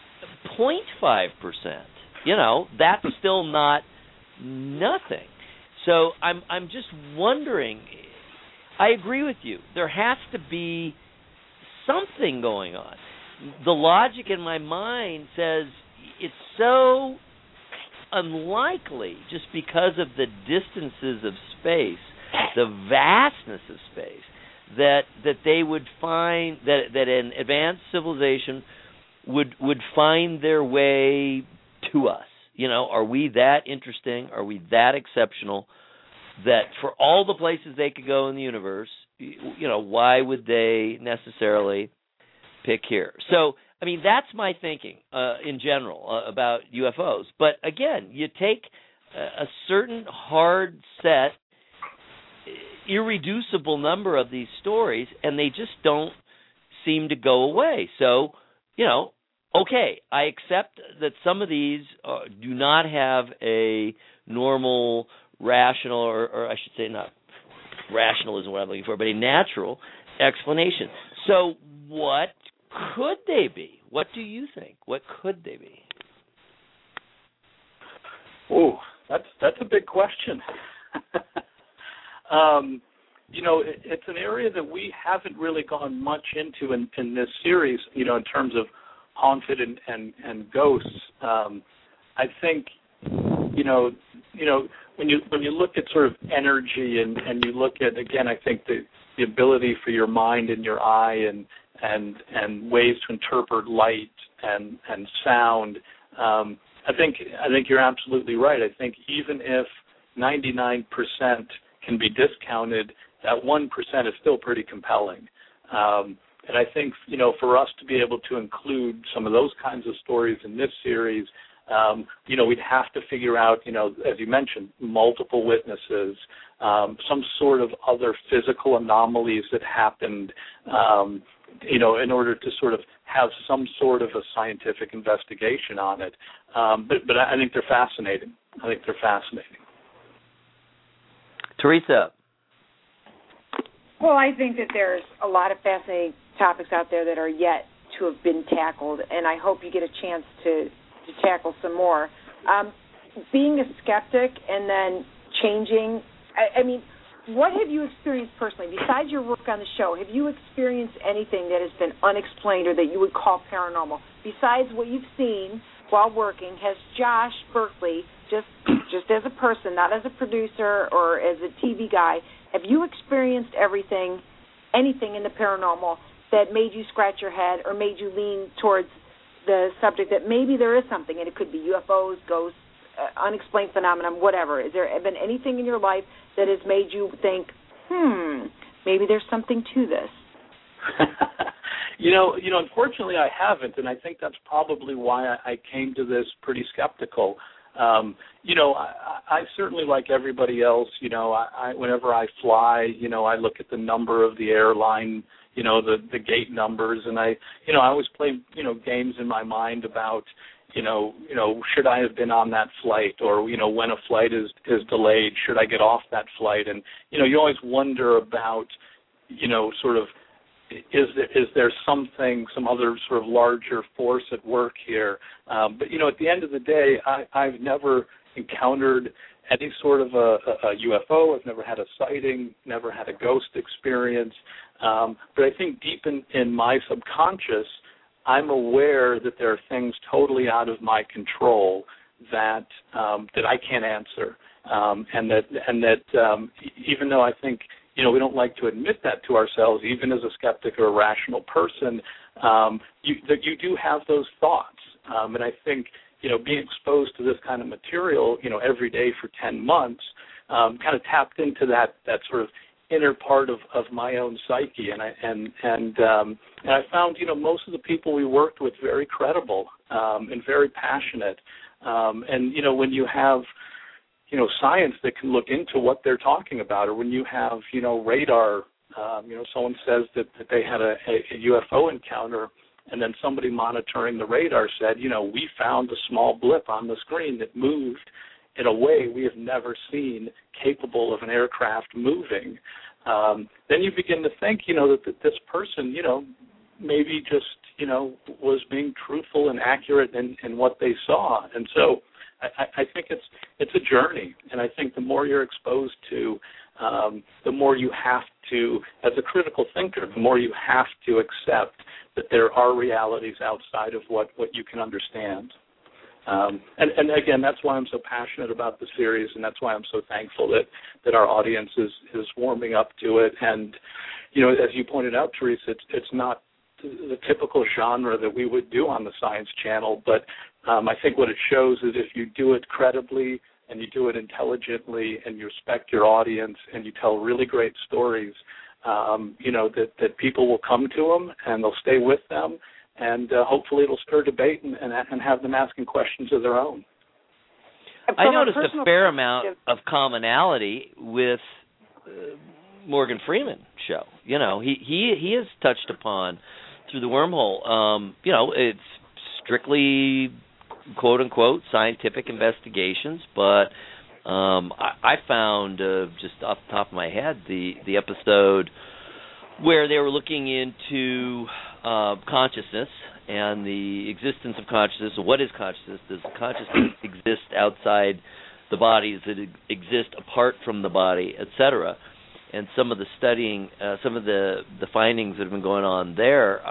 0.5%, that's still not nothing. So I'm just wondering, I agree with you, there has to be something going on. The logic in my mind says it's so unlikely, just because of the distances of space, the vastness of space, that they would find that an advanced civilization would find their way to us. Are we that interesting? Are we that exceptional that for all the places they could go in the universe, why would they necessarily pick here? So, that's my thinking in general about UFOs. But again, you take a certain hard set, irreducible number of these stories, and they just don't seem to go away. So, okay, I accept that some of these do not have a normal, rational, or I should say not rational isn't what I'm looking for, but a natural explanation. So what could they be? What do you think? What could they be? Oh, that's a big question. It's an area that we haven't really gone much into in this series, in terms of haunted and ghosts. I think, when you look at sort of energy and you look at, again, I think the ability for your mind and your eye and ways to interpret light and sound. I think you're absolutely right. I think even if 99% can be discounted, that 1% is still pretty compelling. And I think, for us to be able to include some of those kinds of stories in this series, we'd have to figure out, as you mentioned, multiple witnesses, some sort of other physical anomalies that happened, in order to sort of have some sort of a scientific investigation on it. But I think they're fascinating. Teresa. Well, I think that there's a lot of fascinating topics out there that are yet to have been tackled, and I hope you get a chance to tackle some more. Being a skeptic and then changing, I mean, what have you experienced personally? Besides your work on the show, have you experienced anything that has been unexplained or that you would call paranormal? Besides what you've seen while working, has Josh Berkley, just as a person, not as a producer or as a TV guy, have you experienced anything in the paranormal that made you scratch your head or made you lean towards the subject that maybe there is something, and it could be UFOs, ghosts, unexplained phenomenon, whatever? Has there been anything in your life that has made you think, maybe there's something to this? Unfortunately, I haven't, and I think that's probably why I came to this pretty skeptical. I certainly, like everybody else, I whenever I fly, I look at the number of the airline, the gate numbers, and I always play, games in my mind about, should I have been on that flight, or, when a flight is delayed, should I get off that flight? And, you always wonder about, sort of, is there something, some other sort of larger force at work here? But, at the end of the day, I've never encountered any sort of a UFO. I've never had a sighting, never had a ghost experience. But I think deep in my subconscious, I'm aware that there are things totally out of my control that I can't answer, and that even though I think we don't like to admit that to ourselves, even as a skeptic or a rational person, that you do have those thoughts, and I think being exposed to this kind of material every day for 10 months kind of tapped into that sort of inner part of my own psyche, and I found most of the people we worked with very credible and very passionate, and when you have science that can look into what they're talking about, or when you have radar, someone says that they had a UFO encounter, and then somebody monitoring the radar said, we found a small blip on the screen that moved in a way we have never seen, capable of an aircraft moving. Then you begin to think, that this person, maybe just, was being truthful and accurate in what they saw. And so I think it's a journey, and I think the more you're exposed to, the more you have to, as a critical thinker, the more you have to accept that there are realities outside of what you can understand. And again, that's why I'm so passionate about the series, and that's why I'm so thankful that our audience is warming up to it. And, as you pointed out, Teresa, it's not the typical genre that we would do on the Science Channel, but I think what it shows is if you do it credibly and you do it intelligently and you respect your audience and you tell really great stories, that people will come to them and they'll stay with them, and hopefully it'll stir debate and have them asking questions of their own. I noticed a fair amount of commonality with Morgan Freeman's show. He has touched upon through the wormhole. It's strictly quote unquote scientific investigations, but I found just off the top of my head the episode where they were looking into consciousness and the existence of consciousness. What is consciousness? Does consciousness exist outside the body? Does it exist apart from the body, etc.? And some of the studying, some of the findings that have been going on there,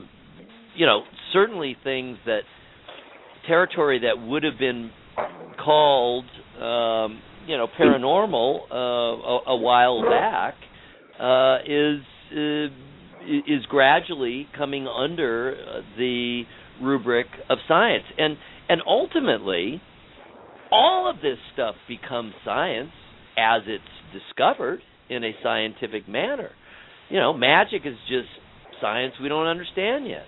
certainly things that territory that would have been called, paranormal a while back, is gradually coming under the rubric of science. And ultimately, all of this stuff becomes science as it's discovered in a scientific manner. You know, magic is just science we don't understand yet.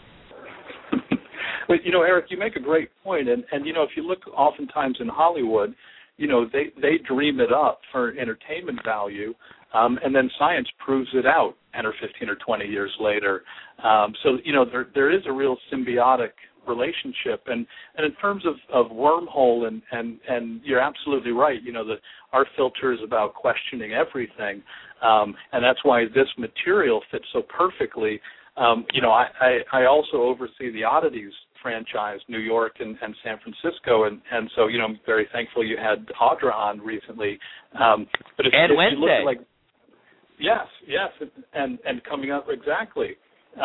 But, you know, Eric, you make a great point. And you know, if you look oftentimes in Hollywood, you know, they dream it up for entertainment value, and then science proves it out 10 or 15 or 20 years later. So, you know, there is a real symbiotic relationship. And in terms of wormhole, and you're absolutely right, you know, our filter is about questioning everything, and that's why this material fits so perfectly. You know, I also oversee the Oddities franchise, New York and San Francisco, and so, you know, I'm very thankful you had Audra on recently. But if Wednesday. you look at, like, yes, and coming up, exactly.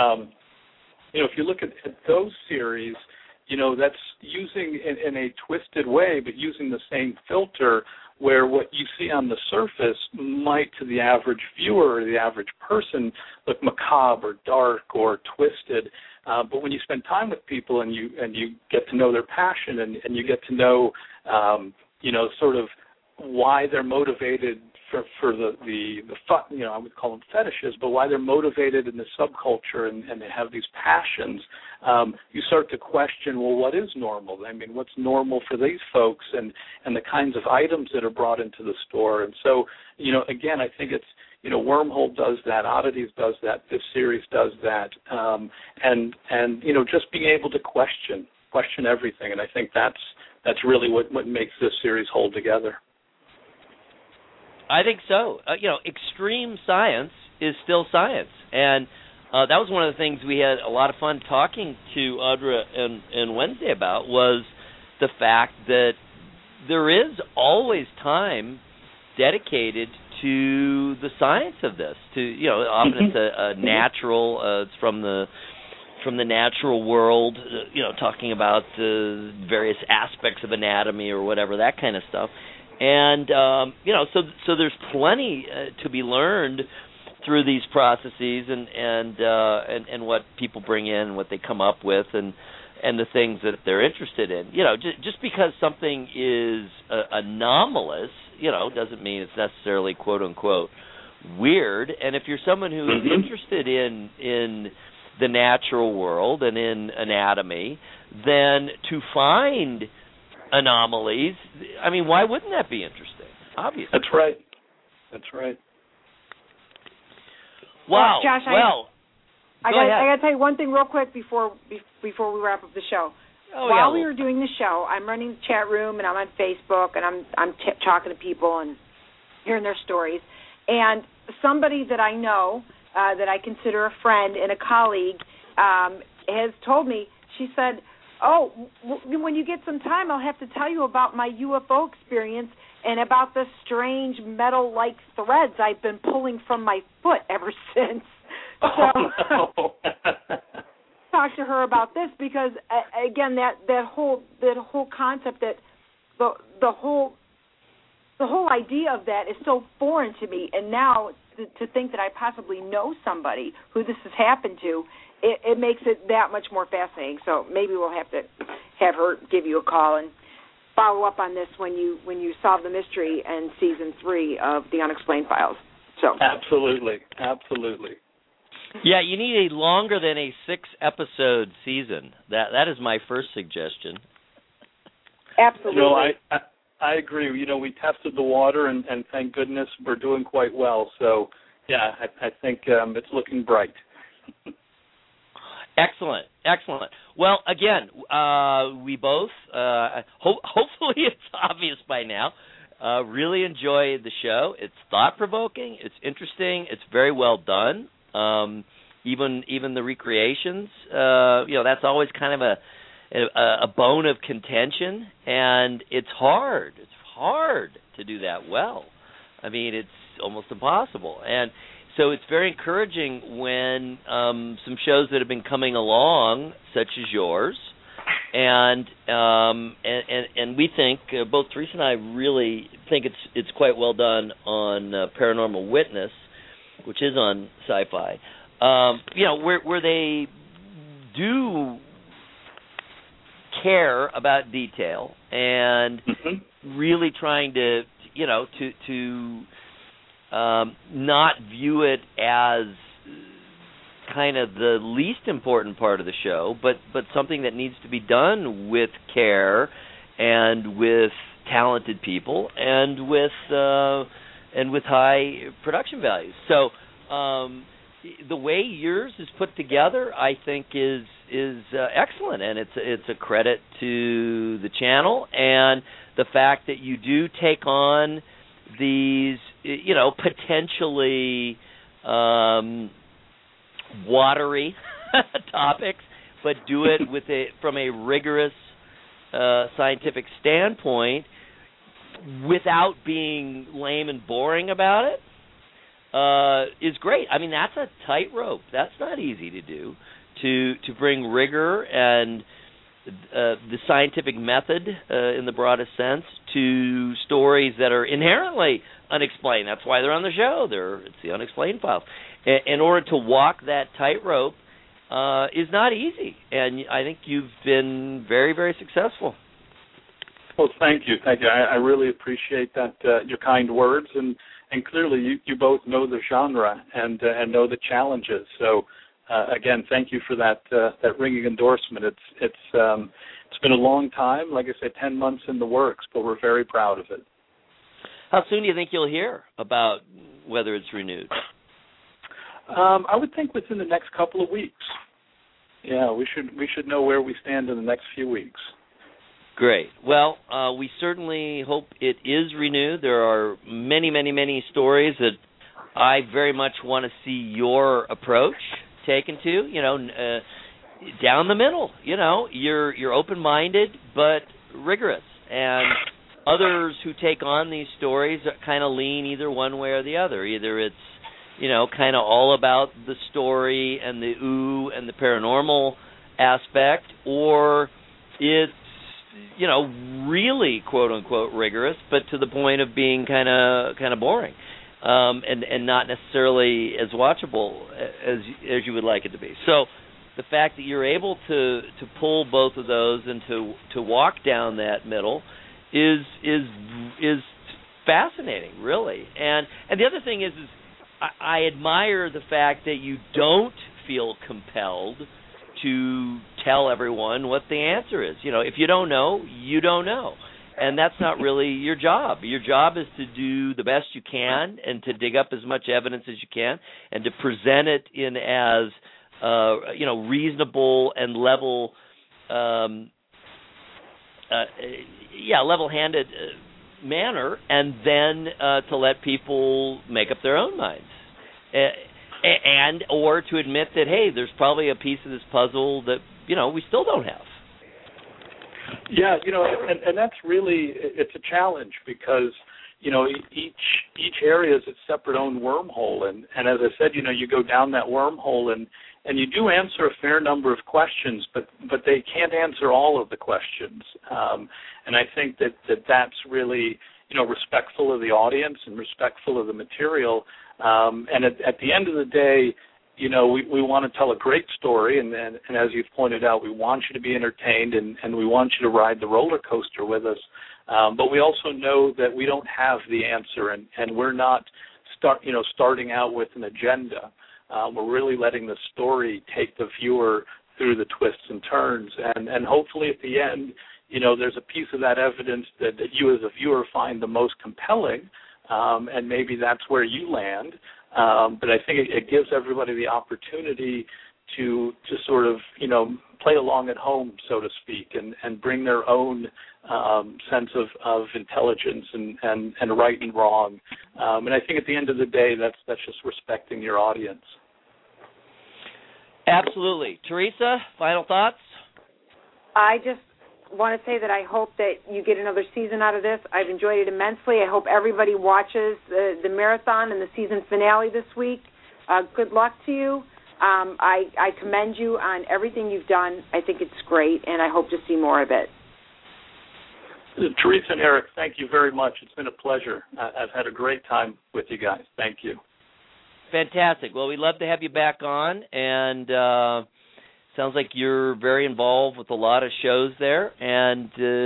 You know, if you look at those series, you know, that's using in a twisted way, but using the same filter, where what you see on the surface might, to the average viewer or the average person, look macabre or dark or twisted. But when you spend time with people and you get to know their passion and you get to know, you know, sort of why they're motivated for the you know, I would call them fetishes, but why they're motivated in the subculture and they have these passions, you start to question, well, what is normal? I mean, what's normal for these folks and the kinds of items that are brought into the store? And so, you know, again, I think it's, you know, Wormhole does that, Oddities does that, this series does that, and you know, just being able to question everything, and I think that's really what makes this series hold together. I think so. You know, extreme science is still science, and that was one of the things we had a lot of fun talking to Audra and Wednesday about, was the fact that there is always time dedicated to the science of this. To, you know, often it's a natural. It's from the natural world. You know, talking about various aspects of anatomy or whatever, that kind of stuff. And you know, so there's plenty to be learned through these processes and what people bring in and what they come up with and the things that they're interested in. You know, just because something is anomalous, you know, doesn't mean it's necessarily quote unquote weird. And if you're someone who is interested in the natural world and in anatomy, then to find anomalies, I mean, why wouldn't that be interesting? Obviously. That's right. Wow. Josh, I got to tell you one thing real quick before we wrap up the show. While we were doing the show, I'm running the chat room and I'm on Facebook and I'm talking to people and hearing their stories. And somebody that I know, that I consider a friend and a colleague, has told me, she said, "Oh, when you get some time, I'll have to tell you about my UFO experience and about the strange metal-like threads I've been pulling from my foot ever since." So, talk to her about this because, again, that whole concept, that the whole idea of that is so foreign to me, and now to think that I possibly know somebody who this has happened to. It makes it that much more fascinating. So maybe we'll have to have her give you a call and follow up on this when you solve the mystery in season 3 of the Unexplained Files. So absolutely. Yeah, you need a longer than a 6-episode season. That is my first suggestion. Absolutely. You know, I agree. You know, we tested the water, and thank goodness we're doing quite well. So yeah, I think it's looking bright. Excellent. Well, again, we both, hopefully it's obvious by now, really enjoy the show. It's thought-provoking. It's interesting. It's very well done. Even the recreations, you know, that's always kind of a bone of contention, and it's hard. It's hard to do that well. I mean, it's almost impossible. And so it's very encouraging when some shows that have been coming along, such as yours, and we think both Teresa and I really think it's quite well done on Paranormal Witness, which is on Sci-Fi. You know, where they do care about detail and really trying to not view it as kind of the least important part of the show, but something that needs to be done with care and with talented people and with high production values. So the way yours is put together, I think, is excellent, and it's a credit to the channel and the fact that you do take on these, potentially watery topics, but do it from a rigorous scientific standpoint without being lame and boring about it. Is great. I mean, that's a tightrope. That's not easy to do. To bring rigor and the scientific method, in the broadest sense, to stories that are inherently unexplained. That's why they're on the show. It's the Unexplained Files. In order to walk that tightrope is not easy, and I think you've been very, very successful. Well, thank you. I really appreciate that, your kind words, and clearly you both know the genre and know the challenges. So again, thank you for that ringing endorsement. It's been a long time, like I said, 10 months in the works, but we're very proud of it. How soon do you think you'll hear about whether it's renewed? I would think within the next couple of weeks. Yeah, we should know where we stand in the next few weeks. Great. Well, we certainly hope it is renewed. There are many, many, many stories that I very much want to see your approach taken to, down the middle. You're open-minded but rigorous, and others who take on these stories kind of lean either one way or the other. Either it's kind of all about the story and the ooh and the paranormal aspect, or it's really quote unquote rigorous, but to the point of being kind of boring, and not necessarily as watchable as you would like it to be. So the fact that you're able to pull both of those and to walk down that middle is fascinating, really. And the other thing is I admire the fact that you don't feel compelled to tell everyone what the answer is. If you don't know, you don't know. And that's not really your job. Your job is to do the best you can and to dig up as much evidence as you can and to present it in as, reasonable and level-handed manner, and then to let people make up their own minds. And or to admit that, hey, there's probably a piece of this puzzle that, we still don't have. Yeah, and that's really, it's a challenge because, each area is its separate own wormhole. And as I said, you go down that wormhole and you do answer a fair number of questions, but they can't answer all of the questions. And I think that's really, respectful of the audience and respectful of the material. And at the end of the day, we want to tell a great story, and as you've pointed out, we want you to be entertained, and we want you to ride the roller coaster with us. But we also know that we don't have the answer, and we're not starting out with an agenda. We're really letting the story take the viewer through the twists and turns, and hopefully at the end, there's a piece of that evidence that you as a viewer find the most compelling, and maybe that's where you land. But I think it gives everybody the opportunity to sort of, play along at home, so to speak, and bring their own sense of intelligence and right and wrong. And I think at the end of the day, that's just respecting your audience. Absolutely. Teresa, final thoughts? I just want to say that I hope that you get another season out of this. I've enjoyed it immensely. I hope everybody watches the marathon and the season finale this week. Good luck to you. I commend you on everything you've done. I think it's great, and I hope to see more of it. Teresa and Eric, thank you very much. It's been a pleasure. I've had a great time with you guys. Thank you. Fantastic. Well, we'd love to have you back on, and sounds like you're very involved with a lot of shows there, and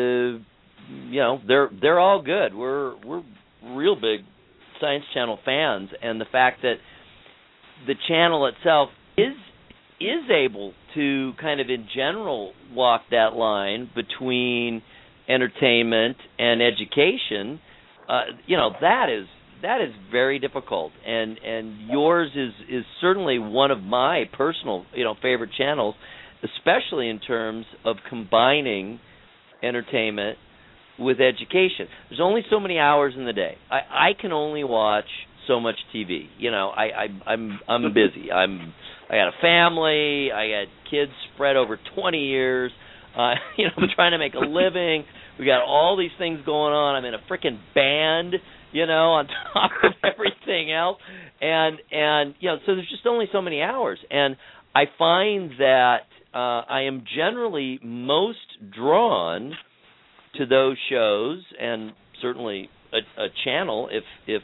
they're all good. We're real big Science Channel fans, and the fact that the channel itself is able to kind of in general walk that line between entertainment and education, that is very difficult, and yours is certainly one of my personal favorite channels, especially in terms of combining entertainment with education. There's only so many hours in the day. I can only watch so much TV. I'm busy. I got a family. I got kids spread over 20 years. I'm trying to make a living. We got all these things going on. I'm in a freaking band, on top of everything else. And so there's just only so many hours. And I find that I am generally most drawn to those shows, and certainly a channel if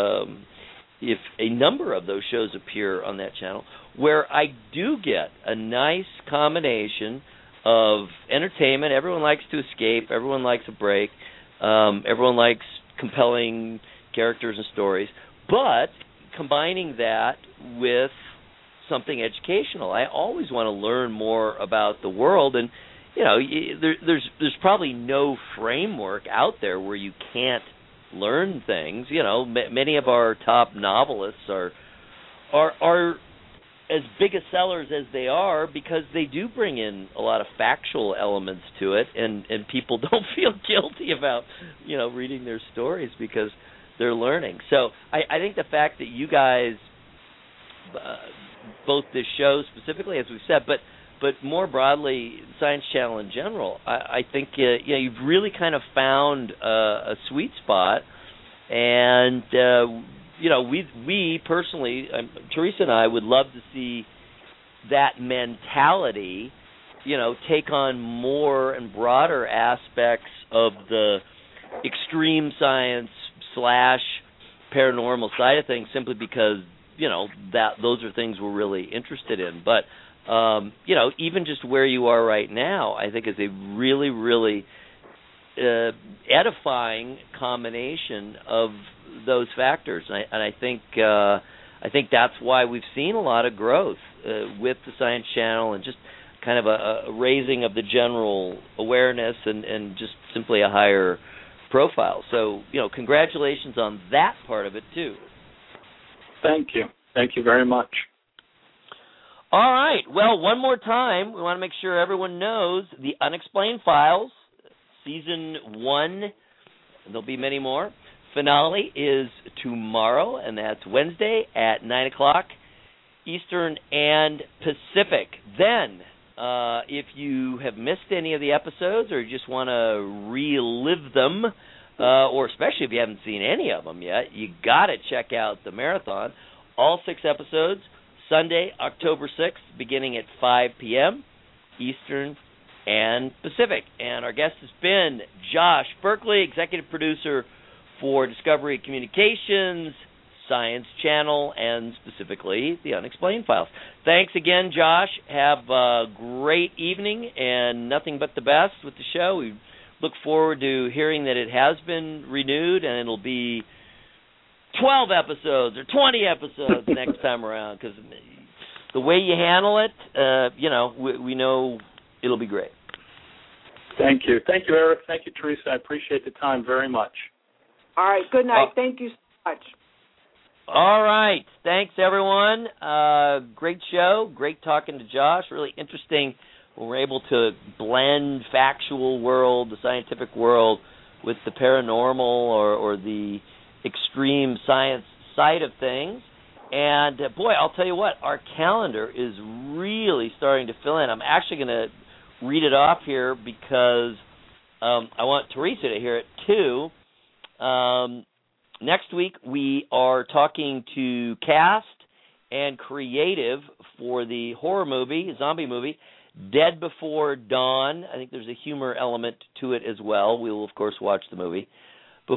a number of those shows appear on that channel, where I do get a nice combination of entertainment. Everyone likes to escape. Everyone likes a break. Everyone likes compelling characters and stories. But combining that with something educational, I always want to learn more about the world. And there's probably no framework out there where you can't learn things. Many of our top novelists are as big as sellers as they are because they do bring in a lot of factual elements to it, and people don't feel guilty about reading their stories because they're learning. So I think the fact that you guys, both this show specifically, as we've said, but more broadly, Science Channel in general, I think you've really kind of found a sweet spot, and we personally, Teresa and I, would love to see that mentality, take on more and broader aspects of the extreme science / paranormal side of things, simply because that those are things we're really interested in. But even just where you are right now, I think is a really, really edifying combination of those factors, and I think that's why we've seen a lot of growth with the Science Channel, and just kind of a raising of the general awareness, and just simply a higher profile. So, congratulations on that part of it too. Thank you very much. All right. Well, one more time, we want to make sure everyone knows the Unexplained Files, Season 1, and there'll be many more. Finale is tomorrow, and that's Wednesday at 9 o'clock Eastern and Pacific. Then, if you have missed any of the episodes, or you just want to relive them, or especially if you haven't seen any of them yet, you got to check out the marathon. All 6 episodes, Sunday, October 6th, beginning at 5 p.m. Eastern and Pacific. And our guest has been Josh Berkley, executive producer for Discovery Communications, Science Channel, and specifically the Unexplained Files. Thanks again, Josh. Have a great evening and nothing but the best with the show. We look forward to hearing that it has been renewed, and it'll be 12 episodes or 20 episodes next time around, because the way you handle it, we know it'll be great. Thank you, Eric. Thank you, Teresa. I appreciate the time very much. All right, good night. Thank you so much. All right. Thanks, everyone. Great show. Great talking to Josh. Really interesting when we're able to blend factual world, the scientific world, with the paranormal or the extreme science side of things. And, boy, I'll tell you what, our calendar is really starting to fill in. I'm actually going to read it off here because I want Teresa to hear it, too. Next week, we are talking to cast and creative for the horror movie, zombie movie, Dead Before Dawn. I think there's a humor element to it as well. We will, of course, watch the movie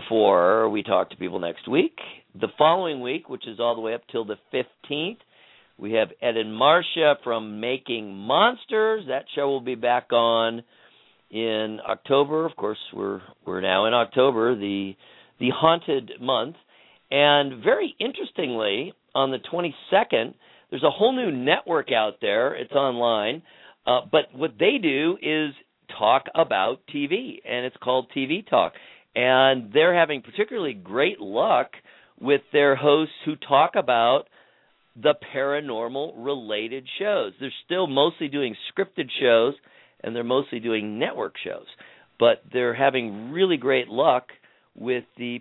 before we talk to people next week. The following week, which is all the way up till the 15th, We have Ed and Marcia from Making Monsters. That show will be back on in October. Of course, we're now in October, the haunted month. And very interestingly, on the 22nd, there's a whole new network out there. It's online. But what they do is talk about TV, and it's called TV Talk. And they're having particularly great luck with their hosts who talk about the paranormal-related shows. They're still mostly doing scripted shows, and they're mostly doing network shows. But they're having really great luck with the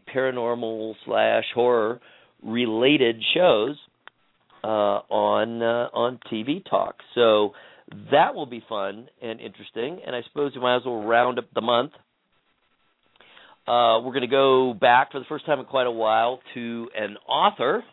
paranormal/horror-related shows on TV Talk. So that will be fun and interesting, and I suppose we might as well round up the month. We're going to go back for the first time in quite a while to an author.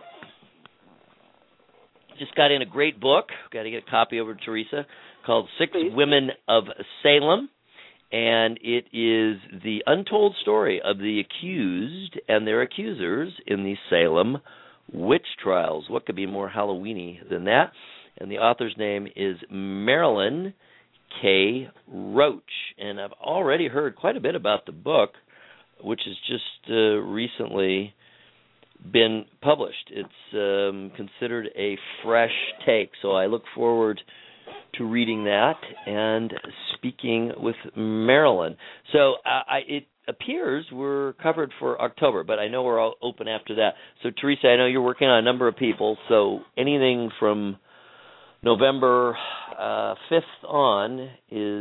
Just got in a great book. Got to get a copy over to Teresa, called Six Women of Salem, and it is the untold story of the accused and their accusers in the Salem witch trials. What could be more Halloween-y than that? And the author's name is Marilyn K. Roach. And I've already heard quite a bit about the book, which has just recently been published. It's considered a fresh take, so I look forward to reading that and speaking with Marilyn. So it appears we're covered for October, but I know we're all open after that. So, Teresa, I know you're working on a number of people, so anything from November 5th on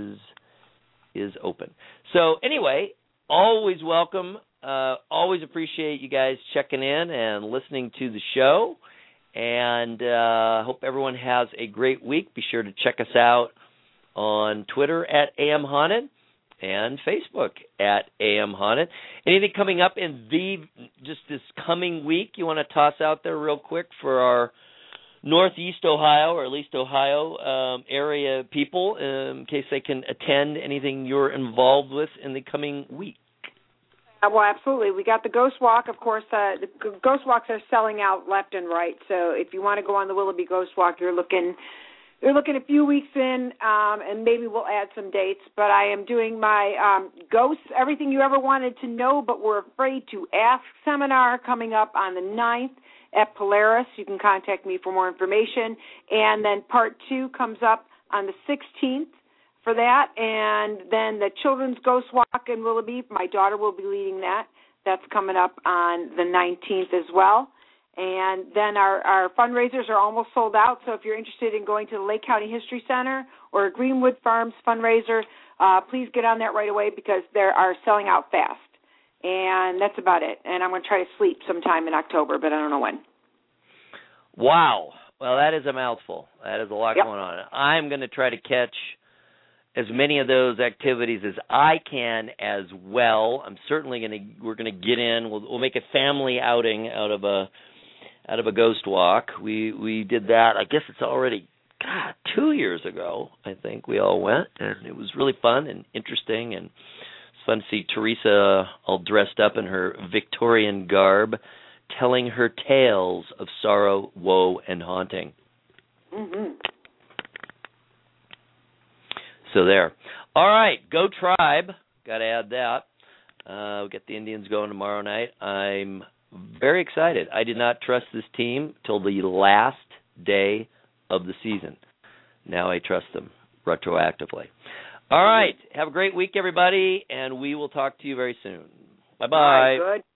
is open. So anyway, always welcome. Always appreciate you guys checking in and listening to the show. And hope everyone has a great week. Be sure to check us out on Twitter at AM Haunted and Facebook at AM Haunted. Anything coming up in just this coming week you want to toss out there real quick for our Northeast Ohio, or at least Ohio area people, in case they can attend anything you're involved with in the coming week? Well, absolutely. We got the Ghost Walk. Of course, the Ghost Walks are selling out left and right. So if you want to go on the Willoughby Ghost Walk, you're looking a few weeks in, and maybe we'll add some dates. But I am doing my Ghosts, Everything You Ever Wanted to Know But Were Afraid to Ask seminar coming up on the 9th. At Polaris. You can contact me for more information. And then part 2 comes up on the 16th for that. And then the Children's Ghost Walk in Willoughby, my daughter will be leading that. That's coming up on the 19th as well. And then our fundraisers are almost sold out. So if you're interested in going to the Lake County History Center or Greenwood Farms fundraiser, please get on that right away because they are selling out fast. And that's about it. And I'm going to try to sleep sometime in October, but I don't know when. Wow. Well, that is a mouthful. That is a lot going on. I'm going to try to catch as many of those activities as I can as well. I'm certainly we're going to get in. We'll make a family outing out of a ghost walk. We did that. I guess it's already 2 years ago. I think we all went, and it was really fun and interesting, and it's fun to see Teresa all dressed up in her Victorian garb, telling her tales of sorrow, woe, and haunting. Mm-hmm. So there. All right, go Tribe. Got to add that. We'll get the Indians going tomorrow night. I'm very excited. I did not trust this team till the last day of the season. Now I trust them retroactively. All right, have a great week, everybody, and we will talk to you very soon. Bye-bye. All right, good.